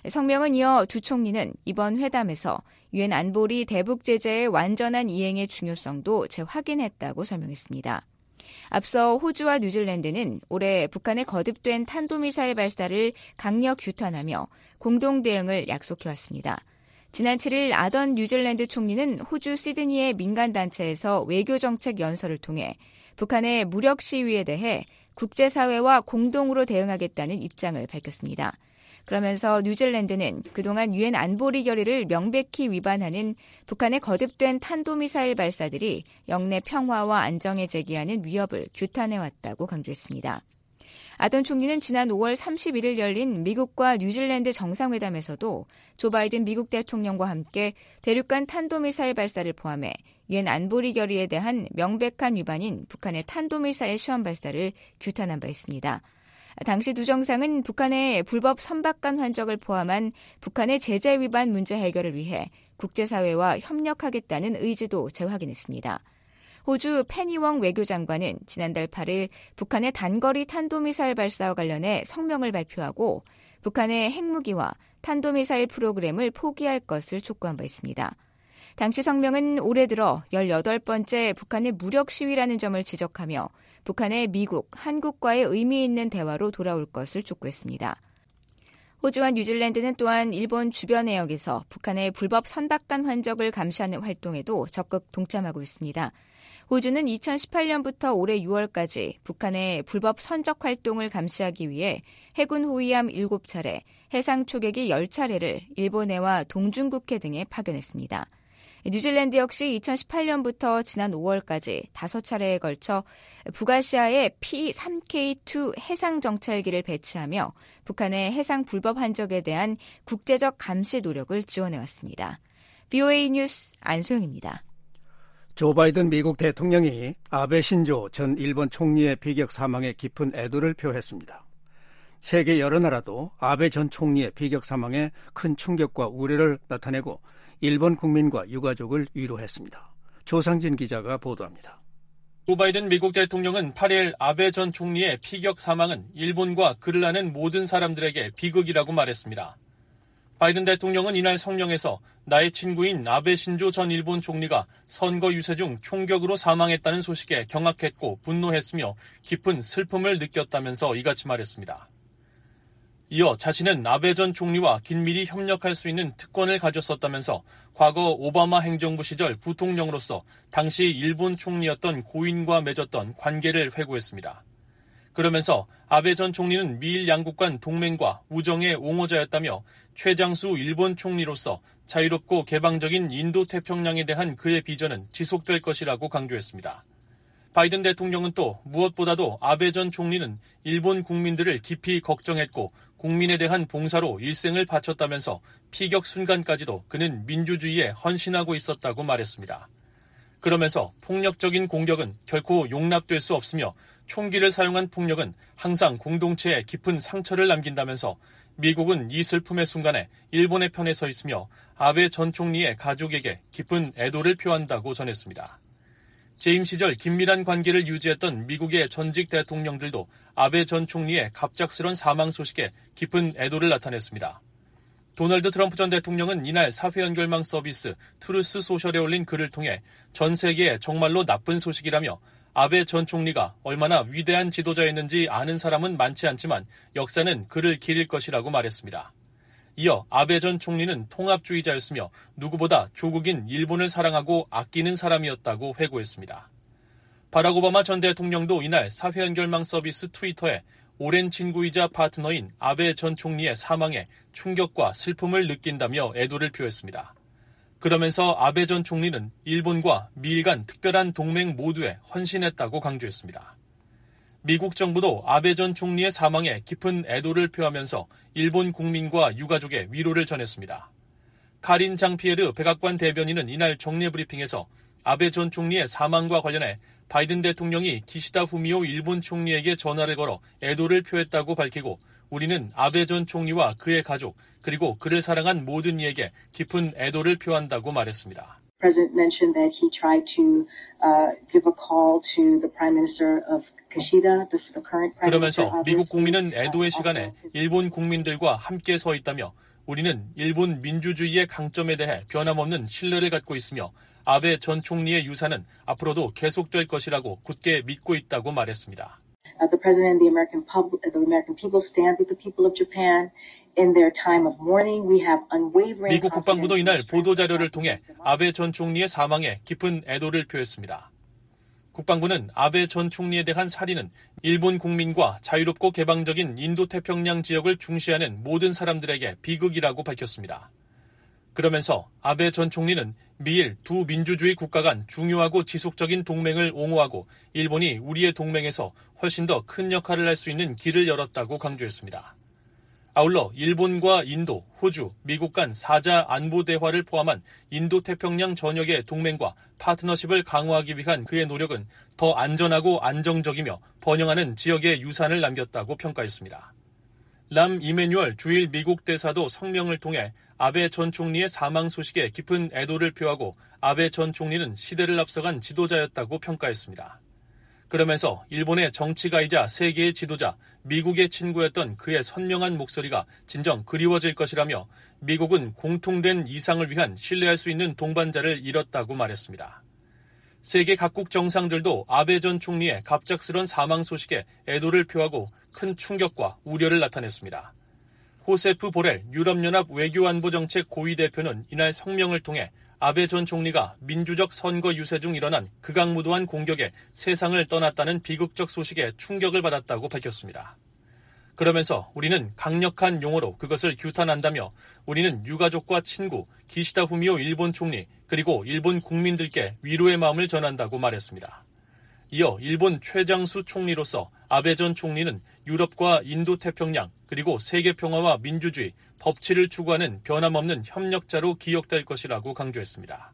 성명은 이어 두 총리는 이번 회담에서 유엔 안보리 대북 제재의 완전한 이행의 중요성도 재확인했다고 설명했습니다. 앞서 호주와 뉴질랜드는 올해 북한의 거듭된 탄도미사일 발사를 강력 규탄하며 공동 대응을 약속해왔습니다. 지난 7일 아던 뉴질랜드 총리는 호주 시드니의 민간단체에서 외교정책 연설을 통해 북한의 무력 시위에 대해 국제사회와 공동으로 대응하겠다는 입장을 밝혔습니다. 그러면서 뉴질랜드는 그동안 유엔 안보리 결의를 명백히 위반하는 북한의 거듭된 탄도미사일 발사들이 영내 평화와 안정에 제기하는 위협을 규탄해왔다고 강조했습니다. 아던 총리는 지난 5월 31일 열린 미국과 뉴질랜드 정상회담에서도 조 바이든 미국 대통령과 함께 대륙간 탄도미사일 발사를 포함해 유엔 안보리 결의에 대한 명백한 위반인 북한의 탄도미사일 시험 발사를 규탄한 바 있습니다. 당시 두 정상은 북한의 불법 선박간 환적을 포함한 북한의 제재 위반 문제 해결을 위해 국제사회와 협력하겠다는 의지도 재확인했습니다. 호주 페니웡 외교장관은 지난달 8일 북한의 단거리 탄도미사일 발사와 관련해 성명을 발표하고 북한의 핵무기와 탄도미사일 프로그램을 포기할 것을 촉구한 바 있습니다. 당시 성명은 올해 들어 18번째 북한의 무력 시위라는 점을 지적하며 북한의 미국, 한국과의 의미 있는 대화로 돌아올 것을 촉구했습니다. 호주와 뉴질랜드는 또한 일본 주변 해역에서 북한의 불법 선박간 환적을 감시하는 활동에도 적극 동참하고 있습니다. 호주는 2018년부터 올해 6월까지 북한의 불법 선적 활동을 감시하기 위해 해군 호위함 7차례, 해상 초계기 10차례를 일본해와 동중국해 등에 파견했습니다. 뉴질랜드 역시 2018년부터 지난 5월까지 5차례에 걸쳐 북아시아에 P-3K2 해상 정찰기를 배치하며 북한의 해상 불법 환적에 대한 국제적 감시 노력을 지원해왔습니다. VOA 뉴스 안소영입니다. 조 바이든 미국 대통령이 아베 신조 전 일본 총리의 비격 사망에 깊은 애도를 표했습니다. 세계 여러 나라도 아베 전 총리의 비격 사망에 큰 충격과 우려를 나타내고 일본 국민과 유가족을 위로했습니다. 조상진 기자가 보도합니다. 조 바이든 미국 대통령은 8일 아베 전 총리의 피격 사망은 일본과 그를 아는 모든 사람들에게 비극이라고 말했습니다. 바이든 대통령은 이날 성명에서 나의 친구인 아베 신조 전 일본 총리가 선거 유세 중 총격으로 사망했다는 소식에 경악했고 분노했으며 깊은 슬픔을 느꼈다면서 이같이 말했습니다. 이어 자신은 아베 전 총리와 긴밀히 협력할 수 있는 특권을 가졌었다면서 과거 오바마 행정부 시절 부통령으로서 당시 일본 총리였던 고인과 맺었던 관계를 회고했습니다. 그러면서 아베 전 총리는 미일 양국 간 동맹과 우정의 옹호자였다며 최장수 일본 총리로서 자유롭고 개방적인 인도태평양에 대한 그의 비전은 지속될 것이라고 강조했습니다. 바이든 대통령은 또 무엇보다도 아베 전 총리는 일본 국민들을 깊이 걱정했고 국민에 대한 봉사로 일생을 바쳤다면서 피격 순간까지도 그는 민주주의에 헌신하고 있었다고 말했습니다. 그러면서 폭력적인 공격은 결코 용납될 수 없으며 총기를 사용한 폭력은 항상 공동체에 깊은 상처를 남긴다면서 미국은 이 슬픔의 순간에 일본의 편에 서 있으며 아베 전 총리의 가족에게 깊은 애도를 표한다고 전했습니다. 재임 시절 긴밀한 관계를 유지했던 미국의 전직 대통령들도 아베 전 총리의 갑작스런 사망 소식에 깊은 애도를 나타냈습니다. 도널드 트럼프 전 대통령은 이날 사회 연결망 서비스 트루스 소셜에 올린 글을 통해 전 세계에 정말로 나쁜 소식이라며 아베 전 총리가 얼마나 위대한 지도자였는지 아는 사람은 많지 않지만 역사는 그를 기릴 것이라고 말했습니다. 이어 아베 전 총리는 통합주의자였으며 누구보다 조국인 일본을 사랑하고 아끼는 사람이었다고 회고했습니다. 바락 오바마 전 대통령도 이날 사회 연결망 서비스 트위터에 오랜 친구이자 파트너인 아베 전 총리의 사망에 충격과 슬픔을 느낀다며 애도를 표했습니다. 그러면서 아베 전 총리는 일본과 미일 간 특별한 동맹 모두에 헌신했다고 강조했습니다. 미국 정부도 아베 전 총리의 사망에 깊은 애도를 표하면서 일본 국민과 유가족의 위로를 전했습니다. 카린 장피에르 백악관 대변인은 이날 정례 브리핑에서 아베 전 총리의 사망과 관련해 바이든 대통령이 기시다 후미오 일본 총리에게 전화를 걸어 애도를 표했다고 밝히고 우리는 아베 전 총리와 그의 가족 그리고 그를 사랑한 모든 이에게 깊은 애도를 표한다고 말했습니다. President mentioned that he tried to give a call to the Prime Minister of Kishida, the current Prime Minister. 그러면서 미국 국민은 애도의 시간에 일본 국민들과 함께 서 있다며 우리는 일본 민주주의의 강점에 대해 변함없는 신뢰를 갖고 있으며 아베 전 총리의 유산은 앞으로도 계속될 것이라고 굳게 믿고 있다고 말했습니다. The president and the American people stand with the people of Japan in their time of mourning. We have unwavering. 미국 국방부도 이날 보도자료를 통해 아베 전 총리의 사망에 깊은 애도를 표했습니다. 국방부는 아베 전 총리에 대한 살인은 일본 국민과 자유롭고 개방적인 인도태평양 지역을 중시하는 모든 사람들에게 비극이라고 밝혔습니다. 그러면서 아베 전 총리는 미일 두 민주주의 국가 간 중요하고 지속적인 동맹을 옹호하고 일본이 우리의 동맹에서 훨씬 더 큰 역할을 할 수 있는 길을 열었다고 강조했습니다. 아울러 일본과 인도, 호주, 미국 간 4자 안보 대화를 포함한 인도태평양 전역의 동맹과 파트너십을 강화하기 위한 그의 노력은 더 안전하고 안정적이며 번영하는 지역의 유산을 남겼다고 평가했습니다. 람 이메뉴얼 주일 미국 대사도 성명을 통해 아베 전 총리의 사망 소식에 깊은 애도를 표하고 아베 전 총리는 시대를 앞서간 지도자였다고 평가했습니다. 그러면서 일본의 정치가이자 세계의 지도자, 미국의 친구였던 그의 선명한 목소리가 진정 그리워질 것이라며 미국은 공통된 이상을 위한 신뢰할 수 있는 동반자를 잃었다고 말했습니다. 세계 각국 정상들도 아베 전 총리의 갑작스런 사망 소식에 애도를 표하고 큰 충격과 우려를 나타냈습니다. 호세프 보렐 유럽연합 외교안보정책 고위 대표는 이날 성명을 통해 아베 전 총리가 민주적 선거 유세 중 일어난 극악무도한 공격에 세상을 떠났다는 비극적 소식에 충격을 받았다고 밝혔습니다. 그러면서 우리는 강력한 용어로 그것을 규탄한다며 우리는 유가족과 친구, 기시다 후미오 일본 총리 그리고 일본 국민들께 위로의 마음을 전한다고 말했습니다. 이어 일본 최장수 총리로서 아베 전 총리는 유럽과 인도태평양 그리고 세계 평화와 민주주의, 법치를 추구하는 변함없는 협력자로 기억될 것이라고 강조했습니다.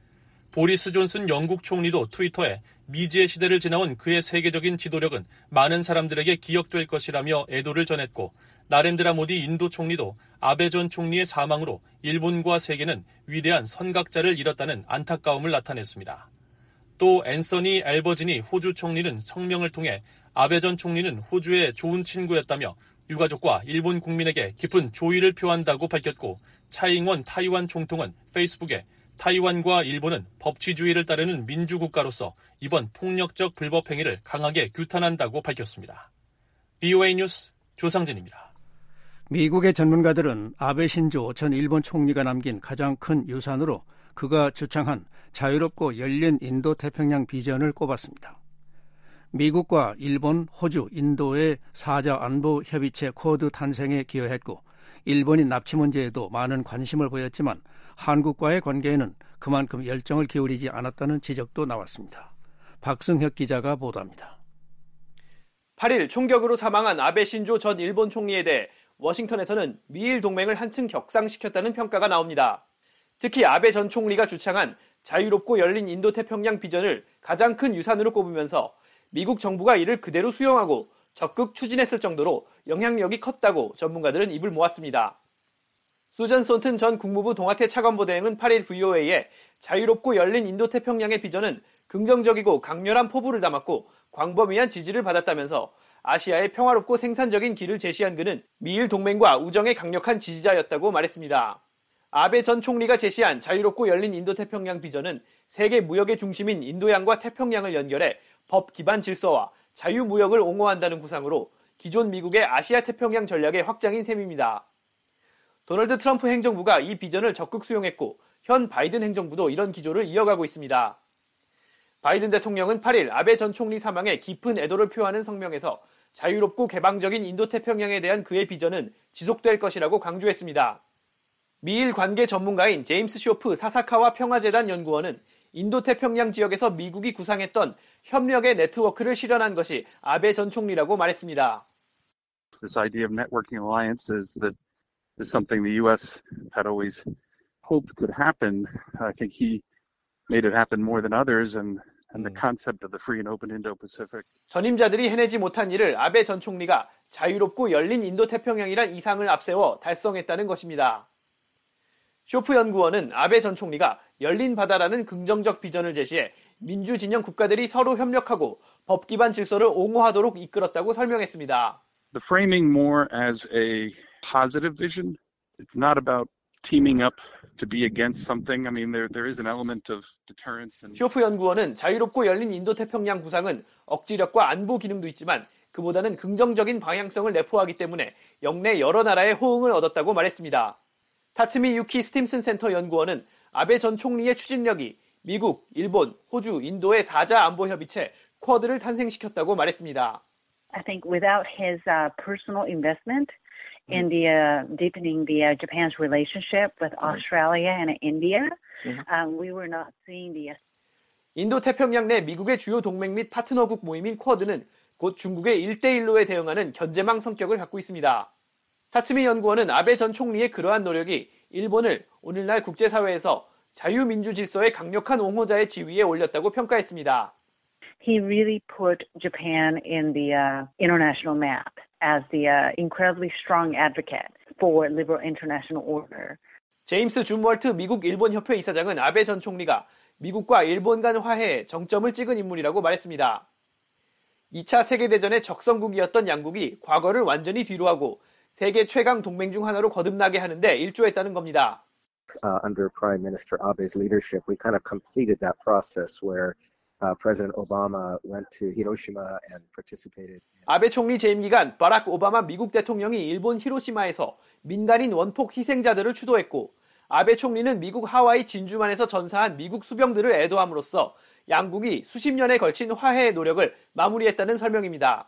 보리스 존슨 영국 총리도 트위터에 미지의 시대를 지나온 그의 세계적인 지도력은 많은 사람들에게 기억될 것이라며 애도를 전했고 나렌드라 모디 인도 총리도 아베 전 총리의 사망으로 일본과 세계는 위대한 선각자를 잃었다는 안타까움을 나타냈습니다. 또 앤서니 앨버지니 호주 총리는 성명을 통해 아베 전 총리는 호주의 좋은 친구였다며 유가족과 일본 국민에게 깊은 조의를 표한다고 밝혔고 차이잉원 타이완 총통은 페이스북에 타이완과 일본은 법치주의를 따르는 민주국가로서 이번 폭력적 불법 행위를 강하게 규탄한다고 밝혔습니다. BOA 뉴스 조상진입니다. 미국의 전문가들은 아베 신조 전 일본 총리가 남긴 가장 큰 유산으로 그가 주창한 자유롭고 열린 인도태평양 비전을 꼽았습니다. 미국과 일본, 호주, 인도의 4자 안보 협의체 쿼드 탄생에 기여했고 일본이 납치 문제에도 많은 관심을 보였지만 한국과의 관계에는 그만큼 열정을 기울이지 않았다는 지적도 나왔습니다. 박승혁 기자가 보도합니다. 8일 총격으로 사망한 아베 신조 전 일본 총리에 대해 워싱턴에서는 미일 동맹을 한층 격상시켰다는 평가가 나옵니다. 특히 아베 전 총리가 주창한 자유롭고 열린 인도태평양 비전을 가장 큰 유산으로 꼽으면서 미국 정부가 이를 그대로 수용하고 적극 추진했을 정도로 영향력이 컸다고 전문가들은 입을 모았습니다. 수전 손튼 전 국무부 동아태 차관보대행은 8일 VOA에 자유롭고 열린 인도태평양의 비전은 긍정적이고 강렬한 포부를 담았고 광범위한 지지를 받았다면서 아시아의 평화롭고 생산적인 길을 제시한 그는 미일 동맹과 우정의 강력한 지지자였다고 말했습니다. 아베 전 총리가 제시한 자유롭고 열린 인도태평양 비전은 세계 무역의 중심인 인도양과 태평양을 연결해 법 기반 질서와 자유무역을 옹호한다는 구상으로 기존 미국의 아시아 태평양 전략의 확장인 셈입니다. 도널드 트럼프 행정부가 이 비전을 적극 수용했고 현 바이든 행정부도 이런 기조를 이어가고 있습니다. 바이든 대통령은 8일 아베 전 총리 사망에 깊은 애도를 표하는 성명에서 자유롭고 개방적인 인도태평양에 대한 그의 비전은 지속될 것이라고 강조했습니다. 미일 관계 전문가인 제임스 쇼프 사사카와 평화재단 연구원은 인도태평양 지역에서 미국이 구상했던 협력의 네트워크를 실현한 것이 아베 전 총리라고 말했습니다. This idea of networking alliances that is something the U.S. had always hoped could happen. I think he made it happen more than others, and the concept of the free and open Indo-Pacific. 전임자들이 해내지 못한 일을 아베 전 총리가 자유롭고 열린 인도태평양이란 이상을 앞세워 달성했다는 것입니다. 쇼프 연구원은 아베 전 총리가 열린 바다라는 긍정적 비전을 제시해 민주진영 국가들이 서로 협력하고 법 기반 질서를 옹호하도록 이끌었다고 설명했습니다. The framing more as a positive vision it's not about teaming up to be against something. I mean, there is an element of deterrence. 쇼프 연구원은 자유롭고 열린 인도태평양 구상은 억지력과 안보 기능도 있지만 그보다는 긍정적인 방향성을 내포하기 때문에 영내 여러 나라의 호응을 얻었다고 말했습니다. 타츠미 유키 스팀슨 센터 연구원은 아베 전 총리의 추진력이 미국, 일본, 호주, 인도의 4자 안보 협의체 쿼드를 탄생시켰다고 말했습니다. I think without his personal investment in the deepening the Japan's relationship with Australia and India, we were not seeing the. 인도 태평양 내 미국의 주요 동맹 및 파트너국 모임인 쿼드는 곧 중국의 1대1로에 대응하는 견제망 성격을 갖고 있습니다. 타츠미 연구원은 아베 전 총리의 그러한 노력이 일본을 오늘날 국제사회에서 자유민주 질서의 강력한 옹호자의 지위에 올렸다고 평가했습니다. He really put Japan in the international map as the incredibly strong advocate for liberal international order. 제임스 준월트 미국 일본 협회 이사장은 아베 전 총리가 미국과 일본 간 화해에 정점을 찍은 인물이라고 말했습니다. 2차 세계대전의 적성국이었던 양국이 과거를 완전히 뒤로하고 세계 최강 동맹 중 하나로 거듭나게 하는데 일조했다는 겁니다. Under Prime Minister Abe's leadership, we kind of completed that process where President Obama went to Hiroshima and participated. 아베 총리 재임 기간 바락 오바마 미국 대통령이 일본 히로시마에서 민간인 원폭 희생자들을 추도했고 아베 총리는 미국 하와이 진주만에서 전사한 미국 수병들을 애도함으로써 양국이 수십 년에 걸친 화해의 노력을 마무리했다는 설명입니다.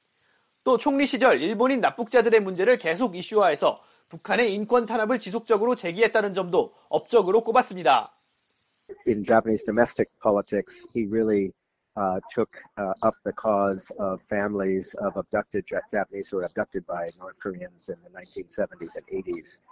또 총리 시절 일본인 납북자들의 문제를 계속 이슈화해서 북한의 인권 탄압을 지속적으로 제기했다는 점도 업적으로 꼽았습니다. In Japanese domestic politics, he really took up the cause of families of abducted Japanese who were abducted by North Koreans in the 1970s and 80s.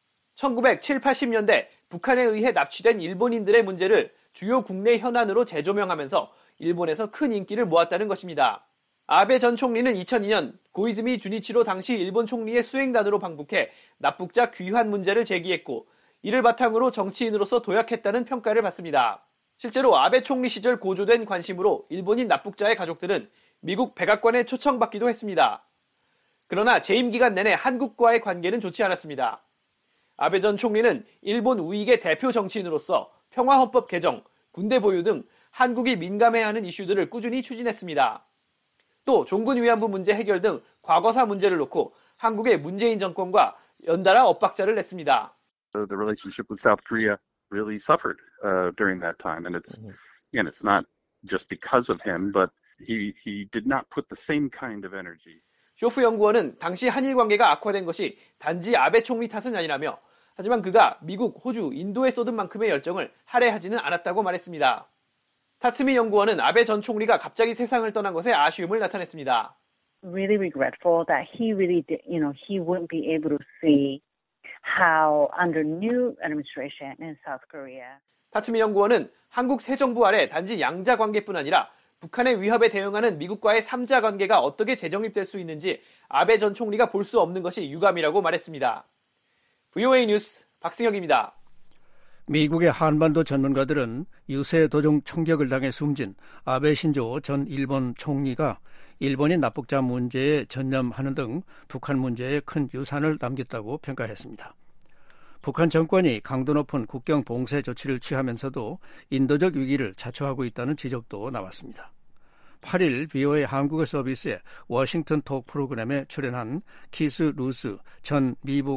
1970, 80년대 북한에 의해 납치된 일본인들의 문제를 주요 국내 현안으로 재조명하면서 일본에서 큰 인기를 모았다는 것입니다. 아베 전 총리는 2002년 고이즈미 주니치로 당시 일본 총리의 수행단으로 방북해 납북자 귀환 문제를 제기했고 이를 바탕으로 정치인으로서 도약했다는 평가를 받습니다. 실제로 아베 총리 시절 고조된 관심으로 일본인 납북자의 가족들은 미국 백악관에 초청받기도 했습니다. 그러나 재임 기간 내내 한국과의 관계는 좋지 않았습니다. 아베 전 총리는 일본 우익의 대표 정치인으로서 평화헌법 개정, 군대 보유 등 한국이 민감해야 하는 이슈들을 꾸준히 추진했습니다. 또 종군 위안부 문제 해결 등 과거사 문제를 놓고 한국의 문재인 정권과 연달아 엇박자를 냈습니다. The relationship with South Korea really suffered during that time, and it's not just because of him, but he did not put the same kind of energy. 쇼프 연구원은 당시 한일 관계가 악화된 것이 단지 아베 총리 탓은 아니라며 하지만 그가 미국, 호주, 인도에 쏟은 만큼의 열정을 할애하지는 않았다고 말했습니다. 타츠미 연구원은 아베 전 총리가 갑자기 세상을 떠난 것에 아쉬움을 나타냈습니다. Really regretful that he really did, he wouldn't be able to see how under new administration in South Korea. 타츠미 연구원은 한국 새 정부 아래 단지 양자 관계뿐 아니라 북한의 위협에 대응하는 미국과의 3자 관계가 어떻게 재정립될 수 있는지 아베 전 총리가 볼 수 없는 것이 유감이라고 말했습니다. VOA 뉴스 박승혁입니다. 미국의 한반도 전문가들은 유세 도중 총격을 당해 숨진 아베 신조 전 일본 총리가 일본인 납북자 문제에 전념하는 등 북한 문제에 큰 유산을 남겼다고 평가했습니다. 북한 정권이 강도 높은 국경 봉쇄 조치를 취하면서도 인도적 위기를 자초하고 있다는 지적도 나왔습니다. 8일 VOA 한국어 서비스의 워싱턴 톡 프로그램에 출연한 키스 루스 전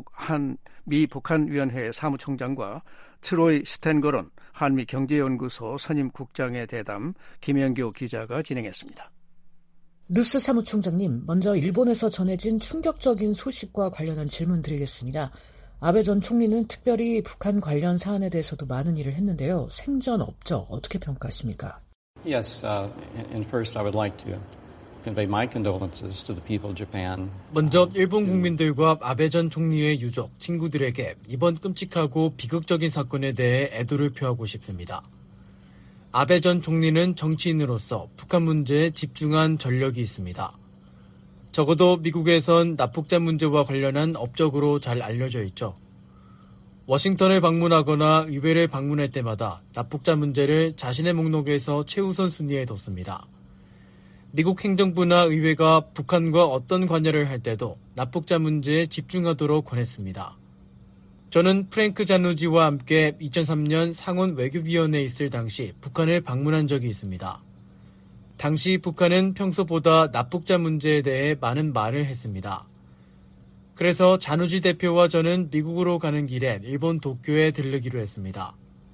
미북한위원회 사무총장과 트로이 스탠거론 한미경제연구소 선임국장의 대담 김영교 기자가 진행했습니다. 루스 사무총장님, 먼저 일본에서 전해진 충격적인 소식과 관련한 질문 드리겠습니다. 아베 전 총리는 특별히 북한 관련 사안에 대해서도 많은 일을 했는데요. 생전 업적 어떻게 평가하십니까? Yes, and first I would like to convey my condolences to the people of Japan. 먼저 일본 국민들과 아베 전 총리의 유족, 친구들에게 이번 끔찍하고 비극적인 사건에 대해 애도를 표하고 싶습니다. 아베 전 총리는 정치인으로서 북한 문제에 집중한 전력이 있습니다. 적어도 미국에선 납북자 문제와 관련한 업적으로 잘 알려져 있죠. 워싱턴을 방문하거나 의회를 방문할 때마다 납북자 문제를 자신의 목록에서 최우선 순위에 뒀습니다. 미국 행정부나 의회가 북한과 어떤 관여를 할 때도 납북자 문제에 집중하도록 권했습니다. 저는 프랭크 자누지와 함께 2003년 상원 외교위원회에 있을 당시 북한을 방문한 적이 있습니다. 당시 북한은 평소보다 납북자 문제에 대해 많은 말을 했습니다. 그래서 자누지 대표와 저는 미국으로 가는 길에 일본 도쿄에 들르기로 했습니다.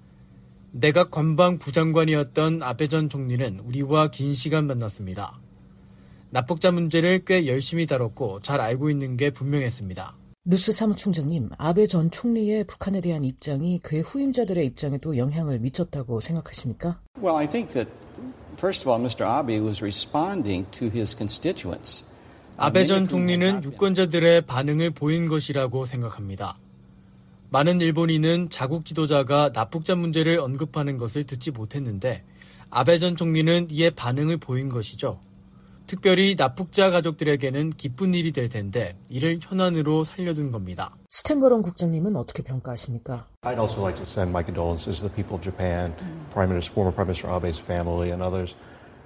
내각 관방부장관이었던 아베 전 총리는 우리와 긴 시간 만났습니다. 납북자 문제를 꽤 열심히 다뤘고 잘 알고 있는 게 분명했습니다. 루스 사무총장님, 아베 전 총리의 북한에 대한 입장이 그의 후임자들의 입장에도 영향을 미쳤다고 생각하십니까? Well, I think that first of all, Mr. Abe was responding to his constituents. 아베 전 총리는 유권자들의 반응을 보인 것이라고 생각합니다. 많은 일본인은 자국 지도자가 납북자 문제를 언급하는 것을 듣지 못했는데 아베 전 총리는 이에 반응을 보인 것이죠. 특별히 납북자 가족들에게는 기쁜 일이 될 텐데 이를 현안으로 살려둔 겁니다. 스탠거론 국장님은 어떻게 평가하십니까? I'd also like to send my condolences to the people of Japan, former Prime Minister Abe's family and others.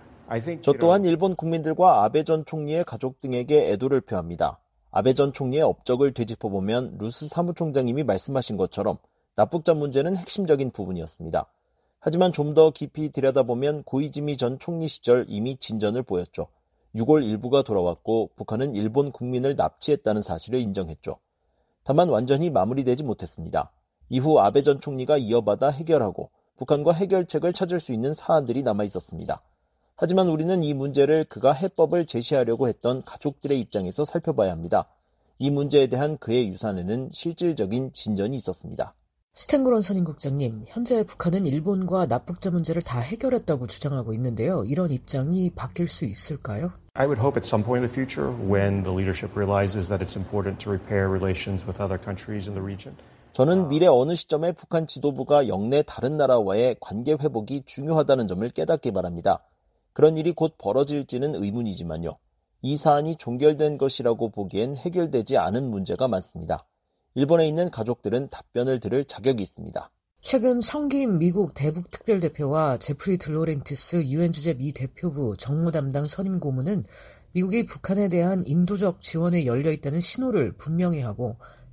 저 또한 일본 국민들과 아베 전 총리의 가족 등에게 애도를 표합니다. 아베 전 총리의 업적을 되짚어보면 루스 사무총장님이 말씀하신 것처럼 납북자 문제는 핵심적인 부분이었습니다. 하지만 좀 더 깊이 들여다보면 고이즈미 전 총리 시절 이미 진전을 보였죠. 6월 일부가 돌아왔고 북한은 일본 국민을 납치했다는 사실을 인정했죠. 다만 완전히 마무리되지 못했습니다. 이후 아베 전 총리가 이어받아 해결하고 북한과 해결책을 찾을 수 있는 사안들이 남아있었습니다. 하지만 우리는 이 문제를 그가 해법을 제시하려고 했던 가족들의 입장에서 살펴봐야 합니다. 이 문제에 대한 그의 유산에는 실질적인 진전이 있었습니다. 스탠거론 선임국장님, 현재 북한은 일본과 납북자 문제를 다 해결했다고 주장하고 있는데요. 이런 입장이 바뀔 수 있을까요? I would hope at some point in the future when the leadership realizes that it's important to repair relations with other countries in the region. 저는 미래 어느 시점에 북한 지도부가 영내 다른 나라와의 관계 회복이 중요하다는 점을 깨닫기 바랍니다. 그런 일이 곧 벌어질지는 의문이지만요. 이 사안이 종결된 것이라고 보기엔 해결되지 않은 문제가 많습니다. 일본에 있는 가족들은 답변을 들을 자격이 있습니다. 최근 성김 미국 대북특별대표와 제프리 드로렌티스 유엔 주재 미 대표부 정무 담당 선임 고문은 미국이 북한에 대한 인도적 지원에 열려있다는 신호를 분명히 하고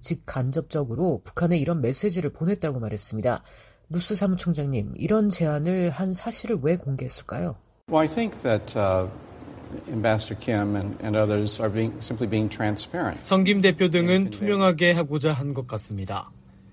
직간접적으로 북한에 이런 메시지를 보냈다고 말했습니다. 루스 사무총장님, 이런 제안을 한 사실을 왜 공개했을까요? Well, I think that Ambassador Kim and others are simply being transparent. 성김 대표 등은 투명하게 하고자 한 것 같습니다.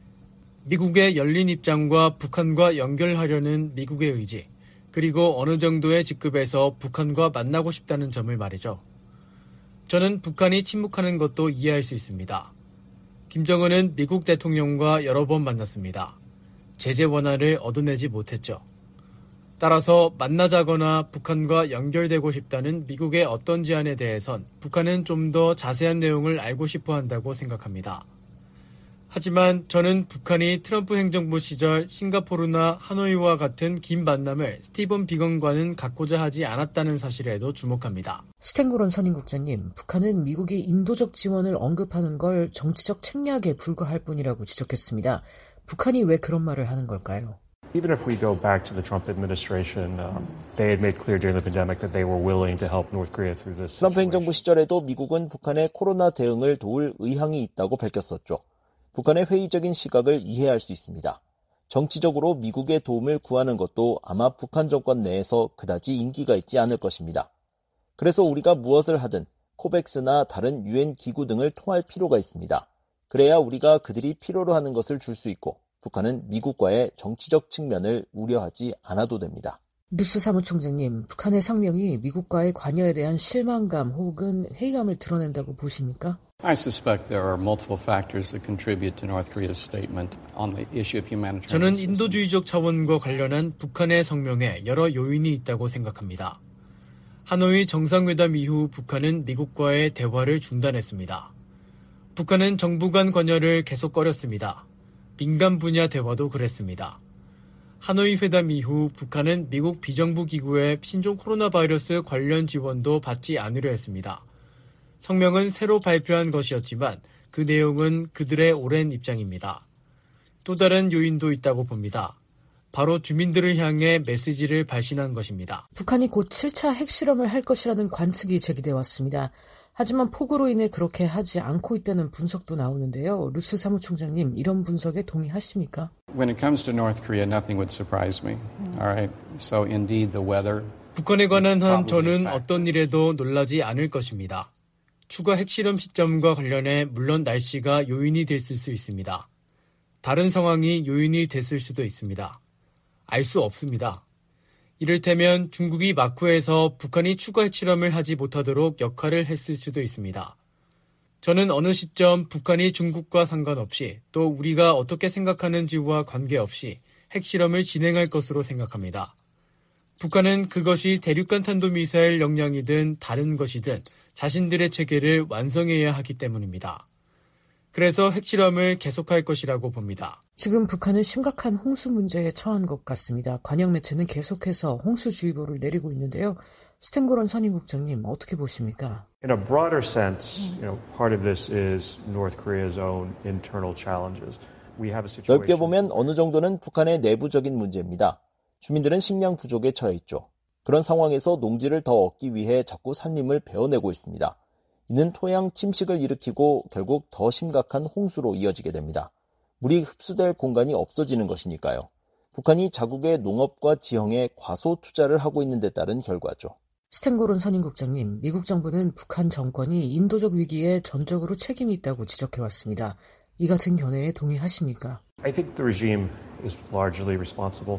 미국의 열린 입장과 북한과 연결하려는 미국의 의지, 그리고 어느 정도의 직급에서 북한과 만나고 싶다는 점을 말이죠. 저는 북한이 침묵하는 것도 이해할 수 있습니다. 김정은은 미국 대통령과 여러 번 만났습니다. 제재 완화를 얻어내지 못했죠. 따라서 만나자거나 북한과 연결되고 싶다는 미국의 어떤 제안에 대해선 북한은 좀 더 자세한 내용을 알고 싶어 한다고 생각합니다. 하지만 저는 북한이 트럼프 행정부 시절 싱가포르나 하노이와 같은 긴 만남을 스티븐 비건과는 갖고자 하지 않았다는 사실에도 주목합니다. 스탠거론 선임국장님, 북한은 미국이 인도적 지원을 언급하는 걸 정치적 책략에 불과할 뿐이라고 지적했습니다. 북한이 왜 그런 말을 하는 걸까요? Even if we go back to the Trump administration, they had made clear during the pandemic that they were willing to help North Korea through this situation. 트럼프 행정부 시절에도 미국은 북한의 코로나 대응을 도울 의향이 있다고 밝혔었죠. 북한의 회의적인 시각을 이해할 수 있습니다. 정치적으로 미국의 도움을 구하는 것도 아마 북한 정권 내에서 그다지 인기가 있지 않을 것입니다. 그래서 우리가 무엇을 하든 코백스나 다른 유엔 기구 등을 통할 필요가 있습니다. 그래야 우리가 그들이 필요로 하는 것을 줄 수 있고 북한은 미국과의 정치적 측면을 우려하지 않아도 됩니다. 루스 사무총장님, 북한의 성명이 미국과의 관여에 대한 실망감 혹은 회의감을 드러낸다고 보십니까? I suspect there are multiple factors that contribute to North Korea's statement on the issue of humanitarian 저는 assistance. 인도주의적 차원과 관련한 북한의 성명에 여러 요인이 있다고 생각합니다. 하노이 정상회담 이후 북한은 미국과의 대화를 중단했습니다. 북한은 정부 간 관여를 계속 꺼렸습니다. 민간 분야 대화도 그랬습니다. 하노이 회담 이후 북한은 미국 비정부 기구의 신종 코로나 바이러스 관련 지원도 받지 않으려 했습니다. 성명은 새로 발표한 것이었지만 그 내용은 그들의 오랜 입장입니다. 또 다른 요인도 있다고 봅니다. 바로 주민들을 향해 메시지를 발신한 것입니다. 북한이 곧 7차 핵실험을 할 것이라는 관측이 제기돼 왔습니다. 하지만 폭우로 인해 그렇게 하지 않고 있다는 분석도 나오는데요. 루스 사무총장님, 이런 분석에 동의하십니까? When it comes to North Korea, nothing would surprise me. All right. So indeed the weather. 북한에 관한 한 저는 어떤 일에도 놀라지 않을 것입니다. 추가 핵실험 시점과 관련해 물론 날씨가 요인이 됐을 수 있습니다. 다른 상황이 요인이 됐을 수도 있습니다. 알 수 없습니다. 이를테면 중국이 마쿠에서 북한이 추가 핵실험을 하지 못하도록 역할을 했을 수도 있습니다. 저는 어느 시점 북한이 중국과 상관없이 또 우리가 어떻게 생각하는지와 관계없이 핵실험을 진행할 것으로 생각합니다. 북한은 그것이 대륙간 탄도미사일 역량이든 다른 것이든 자신들의 체계를 완성해야 하기 때문입니다. 그래서 핵실험을 계속할 것이라고 봅니다. 지금 북한은 심각한 홍수 문제에 처한 것 같습니다. 관영 매체는 계속해서 홍수주의보를 내리고 있는데요. 스탠고런 선임국장님, 어떻게 보십니까? In a broader sense, part of this is North Korea's own internal challenges. We have a situation. 넓게 보면 어느 정도는 북한의 내부적인 문제입니다. 주민들은 식량 부족에 처해 있죠. 그런 상황에서 농지를 더 얻기 위해 자꾸 산림을 베어내고 있습니다. 이는 토양 침식을 일으키고 결국 더 심각한 홍수로 이어지게 됩니다. 물이 흡수될 공간이 없어지는 것이니까요. 북한이 자국의 농업과 지형에 과소 투자를 하고 있는 데 따른 결과죠. 스탠고론 선임국장님, 미국 정부는 북한 정권이 인도적 위기에 전적으로 책임이 있다고 지적해왔습니다. 이 같은 견해에 동의하십니까? I think the regime is largely responsible.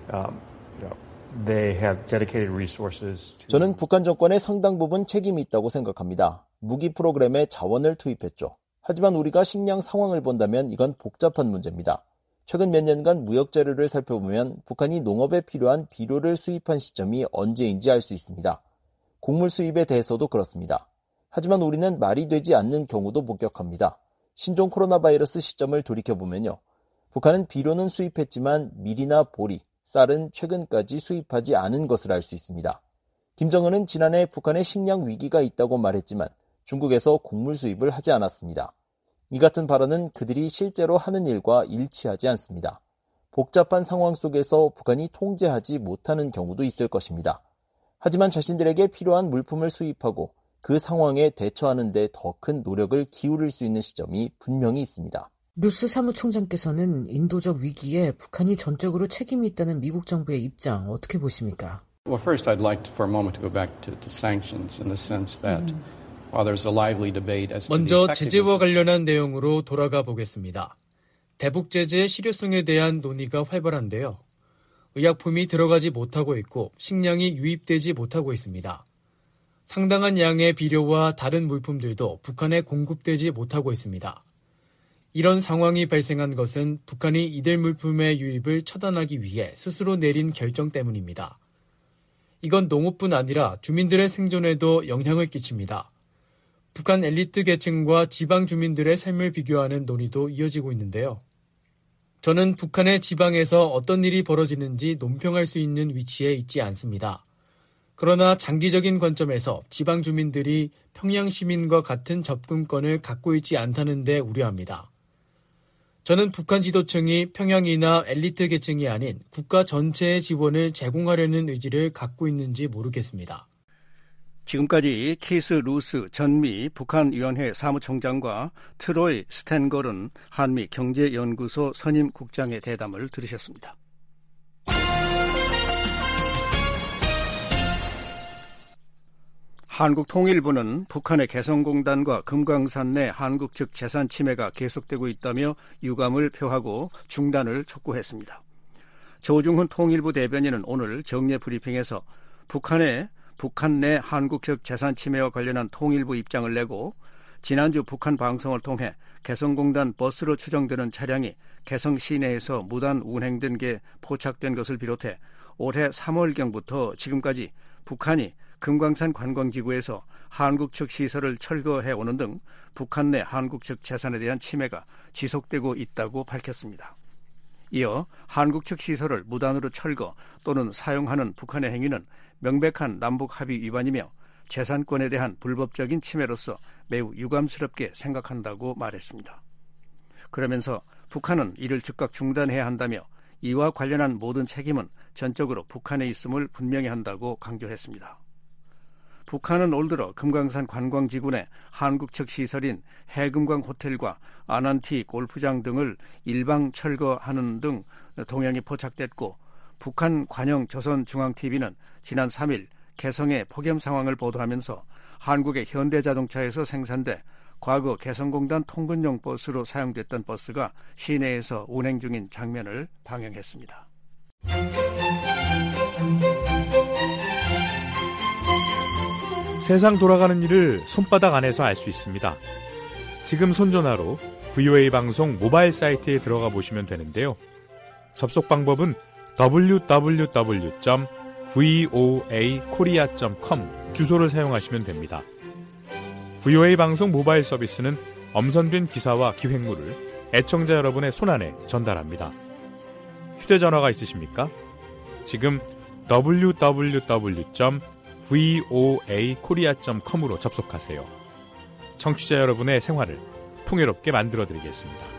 They have dedicated resources to... 저는 북한 정권의 상당 부분 책임이 있다고 생각합니다. 무기 프로그램에 자원을 투입했죠. 하지만 우리가 식량 상황을 본다면 이건 복잡한 문제입니다. 최근 몇 년간 무역 자료를 살펴보면 북한이 농업에 필요한 비료를 수입한 시점이 언제인지 알 수 있습니다. 곡물 수입에 대해서도 그렇습니다. 하지만 우리는 말이 되지 않는 경우도 목격합니다. 신종 코로나 바이러스 시점을 돌이켜보면요. 북한은 비료는 수입했지만 밀이나 보리, 쌀은 최근까지 수입하지 않은 것을 알 수 있습니다. 김정은은 지난해 북한에 식량 위기가 있다고 말했지만 중국에서 곡물 수입을 하지 않았습니다. 이 같은 발언은 그들이 실제로 하는 일과 일치하지 않습니다. 복잡한 상황 속에서 북한이 통제하지 못하는 경우도 있을 것입니다. 하지만 자신들에게 필요한 물품을 수입하고 그 상황에 대처하는 데 더 큰 노력을 기울일 수 있는 시점이 분명히 있습니다. 루스 사무총장께서는 인도적 위기에 북한이 전적으로 책임이 있다는 미국 정부의 입장 어떻게 보십니까? Well, first I'd like for a moment to go back to sanctions in the sense that while there's a lively debate as to the 먼저 제재와 관련한 내용으로 돌아가 보겠습니다. 대북 제재의 실효성에 대한 논의가 활발한데요. 의약품이 들어가지 못하고 있고 식량이 유입되지 못하고 있습니다. 상당한 양의 비료와 다른 물품들도 북한에 공급되지 못하고 있습니다. 이런 상황이 발생한 것은 북한이 이들 물품의 유입을 처단하기 위해 스스로 내린 결정 때문입니다. 이건 농업뿐 아니라 주민들의 생존에도 영향을 끼칩니다. 북한 엘리트 계층과 지방 주민들의 삶을 비교하는 논의도 이어지고 있는데요. 저는 북한의 지방에서 어떤 일이 벌어지는지 논평할 수 있는 위치에 있지 않습니다. 그러나 장기적인 관점에서 지방 주민들이 평양 시민과 같은 접근권을 갖고 있지 않다는 데 우려합니다. 저는 북한 지도층이 평양이나 엘리트 계층이 아닌 국가 전체의 지원을 제공하려는 의지를 갖고 있는지 모르겠습니다. 지금까지 키스 루스 전미 북한위원회 사무총장과 트로이 스탠거른 한미 경제연구소 선임국장의 대담을 들으셨습니다. 한국통일부는 북한의 개성공단과 금강산 내 한국 측 재산 침해가 계속되고 있다며 유감을 표하고 중단을 촉구했습니다. 조중훈 통일부 대변인은 오늘 정례 브리핑에서 북한 내 한국 측 재산 침해와 관련한 통일부 입장을 내고 지난주 북한 방송을 통해 개성공단 버스로 추정되는 차량이 개성 시내에서 무단 운행된 게 포착된 것을 비롯해 올해 3월경부터 지금까지 북한이 금강산 관광지구에서 한국 측 시설을 철거해오는 등 북한 내 한국 측 재산에 대한 침해가 지속되고 있다고 밝혔습니다. 이어 한국 측 시설을 무단으로 철거 또는 사용하는 북한의 행위는 명백한 남북합의 위반이며 재산권에 대한 불법적인 침해로서 매우 유감스럽게 생각한다고 말했습니다. 그러면서 북한은 이를 즉각 중단해야 한다며 이와 관련한 모든 책임은 전적으로 북한에 있음을 분명히 한다고 강조했습니다. 북한은 올 들어 금강산 관광지군의 한국 측 시설인 해금강 호텔과 아난티 골프장 등을 일방 철거하는 등 동향이 포착됐고, 북한 관영 조선중앙TV는 지난 3일 개성의 폭염 상황을 보도하면서 한국의 현대자동차에서 생산돼 과거 개성공단 통근용 버스로 사용됐던 버스가 시내에서 운행 중인 장면을 방영했습니다. 세상 돌아가는 일을 손바닥 안에서 알 수 있습니다. 지금 손전화로 VOA 방송 모바일 사이트에 들어가 보시면 되는데요. 접속 방법은 www.voakorea.com 주소를 사용하시면 됩니다. VOA 방송 모바일 서비스는 엄선된 기사와 기획물을 애청자 여러분의 손안에 전달합니다. 휴대전화가 있으십니까? 지금 www.voakorea.com으로 접속하세요. 청취자 여러분의 생활을 풍요롭게 만들어드리겠습니다.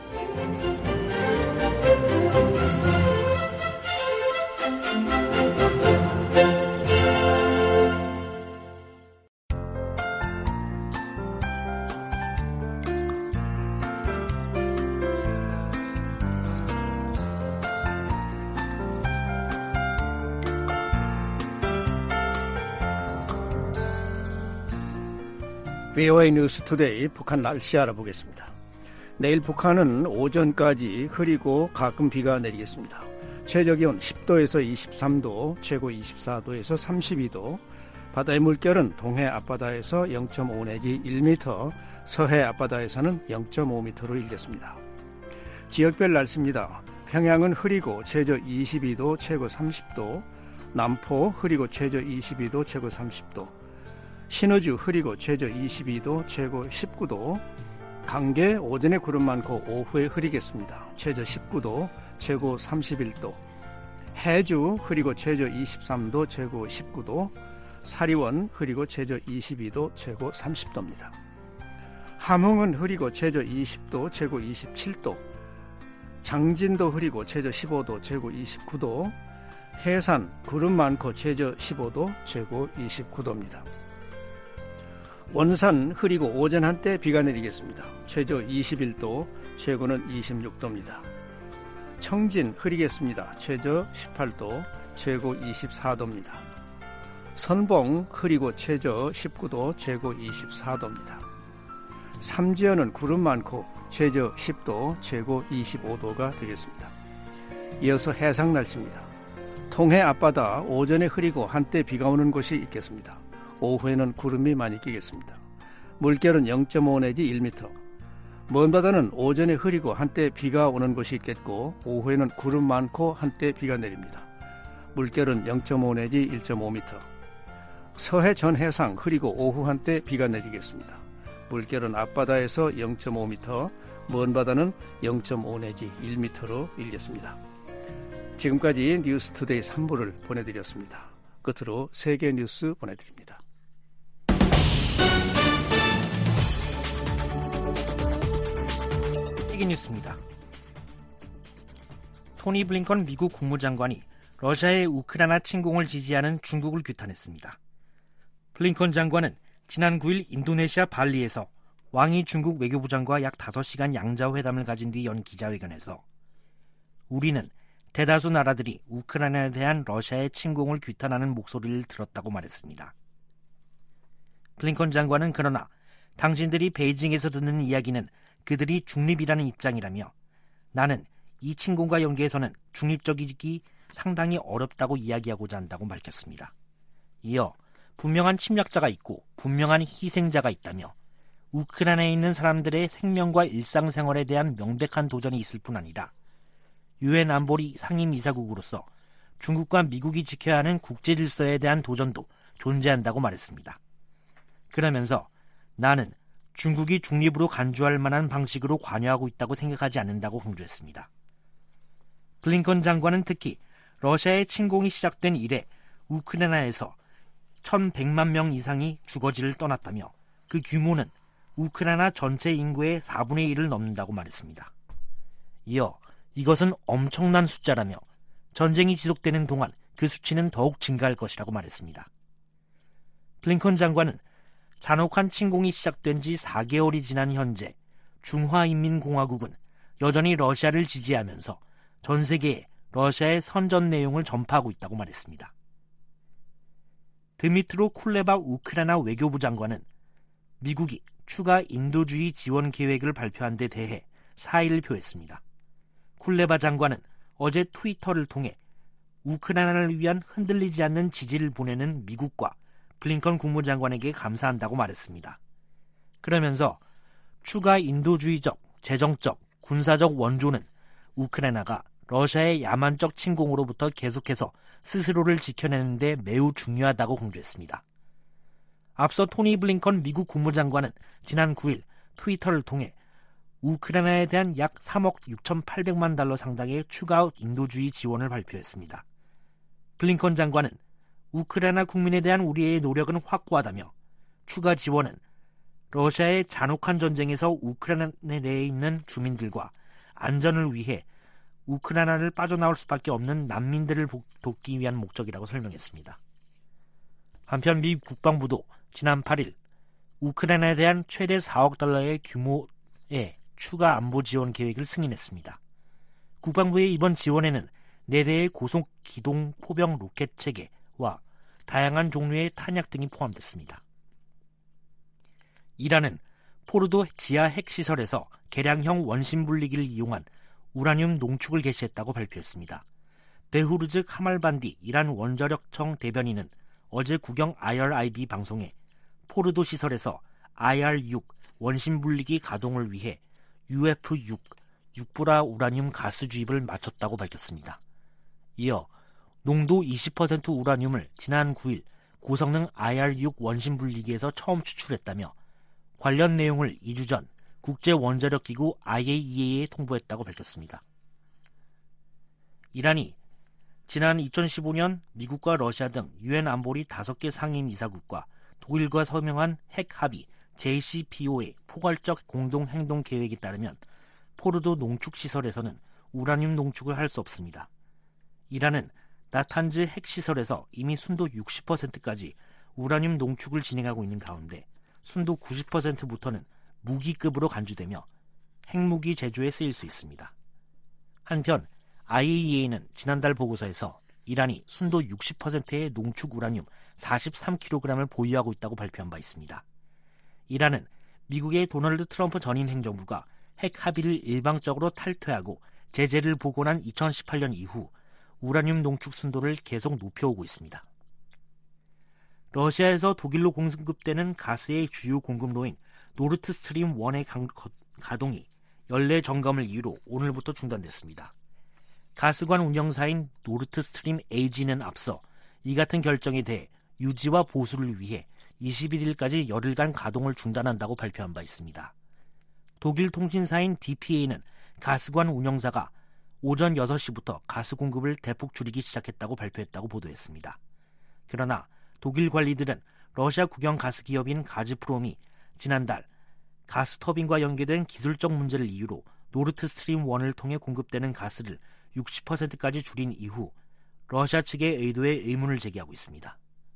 VOA 뉴스 투데이 북한 날씨 알아보겠습니다. 내일 북한은 오전까지 흐리고 가끔 비가 내리겠습니다. 최저기온 10도에서 23도, 최고 24도에서 32도, 바다의 물결은 동해 앞바다에서 0.5 내지 1m, 서해 앞바다에서는 0.5m로 일겠습니다. 지역별 날씨입니다. 평양은 흐리고 최저 22도, 최고 30도, 남포 흐리고 최저 22도, 최고 30도, 신의주 흐리고 최저 22도, 최고 19도, 강계 오전에 구름 많고 오후에 흐리겠습니다. 최저 19도, 최고 31도, 해주 흐리고 최저 23도, 최고 19도, 사리원 흐리고 최저 22도, 최고 30도입니다. 함흥은 흐리고 최저 20도, 최고 27도, 장진도 흐리고 최저 15도, 최고 29도, 해산 구름 많고 최저 15도, 최고 29도입니다. 원산 흐리고 오전 한때 비가 내리겠습니다. 최저 21도, 최고는 26도입니다. 청진 흐리겠습니다. 최저 18도, 최고 24도입니다. 선봉 흐리고 최저 19도, 최고 24도입니다. 삼지연은 구름 많고 최저 10도, 최고 25도가 되겠습니다. 이어서 해상 날씨입니다. 통해 앞바다 오전에 흐리고 한때 비가 오는 곳이 있겠습니다. 오후에는 구름이 많이 끼겠습니다. 물결은 0.5 내지 1m. 먼 바다는 오전에 흐리고 한때 비가 오는 곳이 있겠고, 오후에는 구름 많고 한때 비가 내립니다. 물결은 0.5 내지 1.5m. 서해 전 해상 흐리고 오후 한때 비가 내리겠습니다. 물결은 앞바다에서 0.5m, 먼 바다는 0.5 내지 1m로 일겠습니다. 지금까지 뉴스투데이 3부를 보내드렸습니다. 끝으로 세계 뉴스 보내드립니다. 세계 뉴스입니다. 토니 블링컨 미국 국무장관이 러시아의 우크라이나 침공을 지지하는 중국을 규탄했습니다. 블링컨 장관은 지난 9일 인도네시아 발리에서 왕이 중국 외교부장과 약 5시간 양자회담을 가진 뒤 연 기자회견에서 우리는 대다수 나라들이 우크라이나에 대한 러시아의 침공을 규탄하는 목소리를 들었다고 말했습니다. 블링컨 장관은 그러나 당신들이 베이징에서 듣는 이야기는 그들이 중립이라는 입장이라며 나는 이 침공과 연계해서는 중립적이기 상당히 어렵다고 이야기하고자 한다고 밝혔습니다. 이어 분명한 침략자가 있고 분명한 희생자가 있다며 우크라이나에 있는 사람들의 생명과 일상생활에 대한 명백한 도전이 있을 뿐 아니라 유엔 안보리 상임이사국으로서 중국과 미국이 지켜야 하는 국제질서에 대한 도전도 존재한다고 말했습니다. 그러면서 나는 중국이 중립으로 간주할 만한 방식으로 관여하고 있다고 생각하지 않는다고 강조했습니다. 블링컨 장관은 특히 러시아의 침공이 시작된 이래 우크라이나에서 1,100만 명 이상이 주거지를 떠났다며 그 규모는 우크라이나 전체 인구의 4분의 1을 넘는다고 말했습니다. 이어 이것은 엄청난 숫자라며 전쟁이 지속되는 동안 그 수치는 더욱 증가할 것이라고 말했습니다. 블링컨 장관은 잔혹한 침공이 시작된 지 4개월이 지난 현재 중화인민공화국은 여전히 러시아를 지지하면서 전 세계에 러시아의 선전 내용을 전파하고 있다고 말했습니다. 드미트로 쿨레바 우크라이나 외교부 장관은 미국이 추가 인도주의 지원 계획을 발표한 데 대해 사의를 표했습니다. 쿨레바 장관은 어제 트위터를 통해 우크라이나를 위한 흔들리지 않는 지지를 보내는 미국과 블링컨 국무장관에게 감사한다고 말했습니다. 그러면서 추가 인도주의적, 재정적, 군사적 원조는 우크라이나가 러시아의 야만적 침공으로부터 계속해서 스스로를 지켜내는 데 매우 중요하다고 강조했습니다. 앞서 토니 블링컨 미국 국무장관은 지난 9일 트위터를 통해 우크라이나에 대한 약 3억 6,800만 달러 상당의 추가 인도주의 지원을 발표했습니다. 블링컨 장관은 우크라이나 국민에 대한 우리의 노력은 확고하다며 추가 지원은 러시아의 잔혹한 전쟁에서 우크라이나 내에 있는 주민들과 안전을 위해 우크라이나를 빠져나올 수밖에 없는 난민들을 돕기 위한 목적이라고 설명했습니다. 한편 미 국방부도 지난 8일 우크라이나에 대한 최대 4억 달러의 규모의 추가 안보 지원 계획을 승인했습니다. 국방부의 이번 지원에는 4대의 고속 기동 포병 로켓 체계와 다양한 종류의 탄약 등이 포함됐습니다. 이란은 포르도 지하 핵시설에서 개량형 원심 분리기를 이용한 우라늄 농축을 개시했다고 발표했습니다. 베후르즈 카말반디 이란 원자력청 대변인은 어제 국영 IRIB 방송에 포르도 시설에서 IR-6 원심 분리기 가동을 위해 UF-6 육불화 우라늄 가스 주입을 마쳤다고 밝혔습니다. 이어 농도 20% 우라늄을 지난 9일 고성능 IR-6 원심 분리기에서 처음 추출했다며 관련 내용을 2주 전 국제원자력기구 IAEA에 통보했다고 밝혔습니다. 이란이 지난 2015년 미국과 러시아 등 유엔 안보리 5개 상임이사국과 독일과 서명한 핵합의 JCPOA 포괄적 공동행동 계획에 따르면 포르도 농축시설에서는 우라늄 농축을 할 수 없습니다. 이란은 나탄즈 핵시설에서 이미 순도 60%까지 우라늄 농축을 진행하고 있는 가운데 순도 90%부터는 무기급으로 간주되며 핵무기 제조에 쓰일 수 있습니다. 한편 IAEA는 지난달 보고서에서 이란이 순도 60%의 농축 우라늄 43kg을 보유하고 있다고 발표한 바 있습니다. 이란은 미국의 도널드 트럼프 전임 행정부가 핵 합의를 일방적으로 탈퇴하고 제재를 복원한 2018년 이후 우라늄 농축 순도를 계속 높여오고 있습니다. 러시아에서 독일로 공급되는 가스의 주요 공급로인 노르트 스트림 1의 가동이 연례 점검을 이유로 오늘부터 중단됐습니다. 가스관 운영사인 노르트 스트림 AG는 앞서 이 같은 결정에 대해 유지와 보수를 위해 21일까지 열흘간 가동을 중단한다고 발표한 바 있습니다. 독일 통신사인 DPA는 가스관 운영사가 오전 6시부터 가스 공급을 대폭 줄이기 시작했다고 발표했다고 보도했습니다. 그러나 독일 관리들은 러시아 국영 가스 기업인 가즈프롬이 지난달 가스 터빈과 연계된 기술적 문제를 이유로 노르트 스트림 1을 통해 공급되는 가스를 60%까지 줄인 이후 러시아 측의 의도에 의문을 제기하고 있습니다.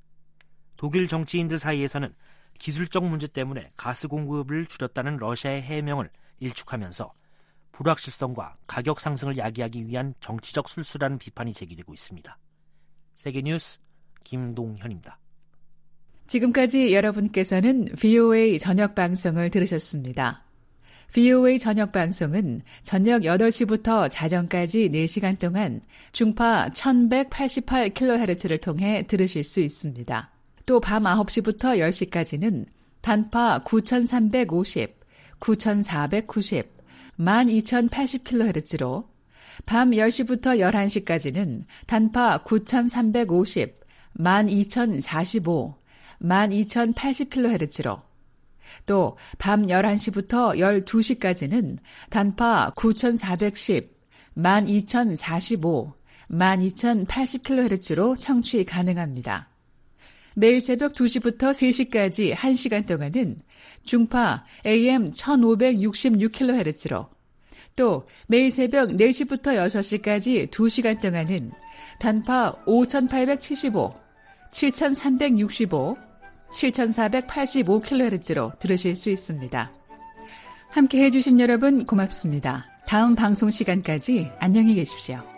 독일 정치인들 사이에서는 기술적 문제 때문에 가스 공급을 줄였다는 러시아의 해명을 일축하면서 불확실성과 가격 상승을 야기하기 위한 정치적 술수라는 비판이 제기되고 있습니다. 세계뉴스 김동현입니다. 지금까지 여러분께서는 VOA 저녁 방송을 들으셨습니다. VOA 저녁 방송은 저녁 8시부터 자정까지 4시간 동안 중파 1188kHz를 통해 들으실 수 있습니다. 또 밤 9시부터 10시까지는 단파 9350, 9490, 12080kHz로 밤 10시부터 11시까지는 단파 9350, 12045, 12080kHz로 또 밤 11시부터 12시까지는 단파 9410, 12045, 12080kHz로 청취 가능합니다. 매일 새벽 2시부터 3시까지 1시간 동안은 중파 AM 1566kHz로 또 매일 새벽 4시부터 6시까지 2시간 동안은 단파 5875, 7365, 7485kHz로 들으실 수 있습니다. 함께 해주신 여러분 고맙습니다. 다음 방송 시간까지 안녕히 계십시오.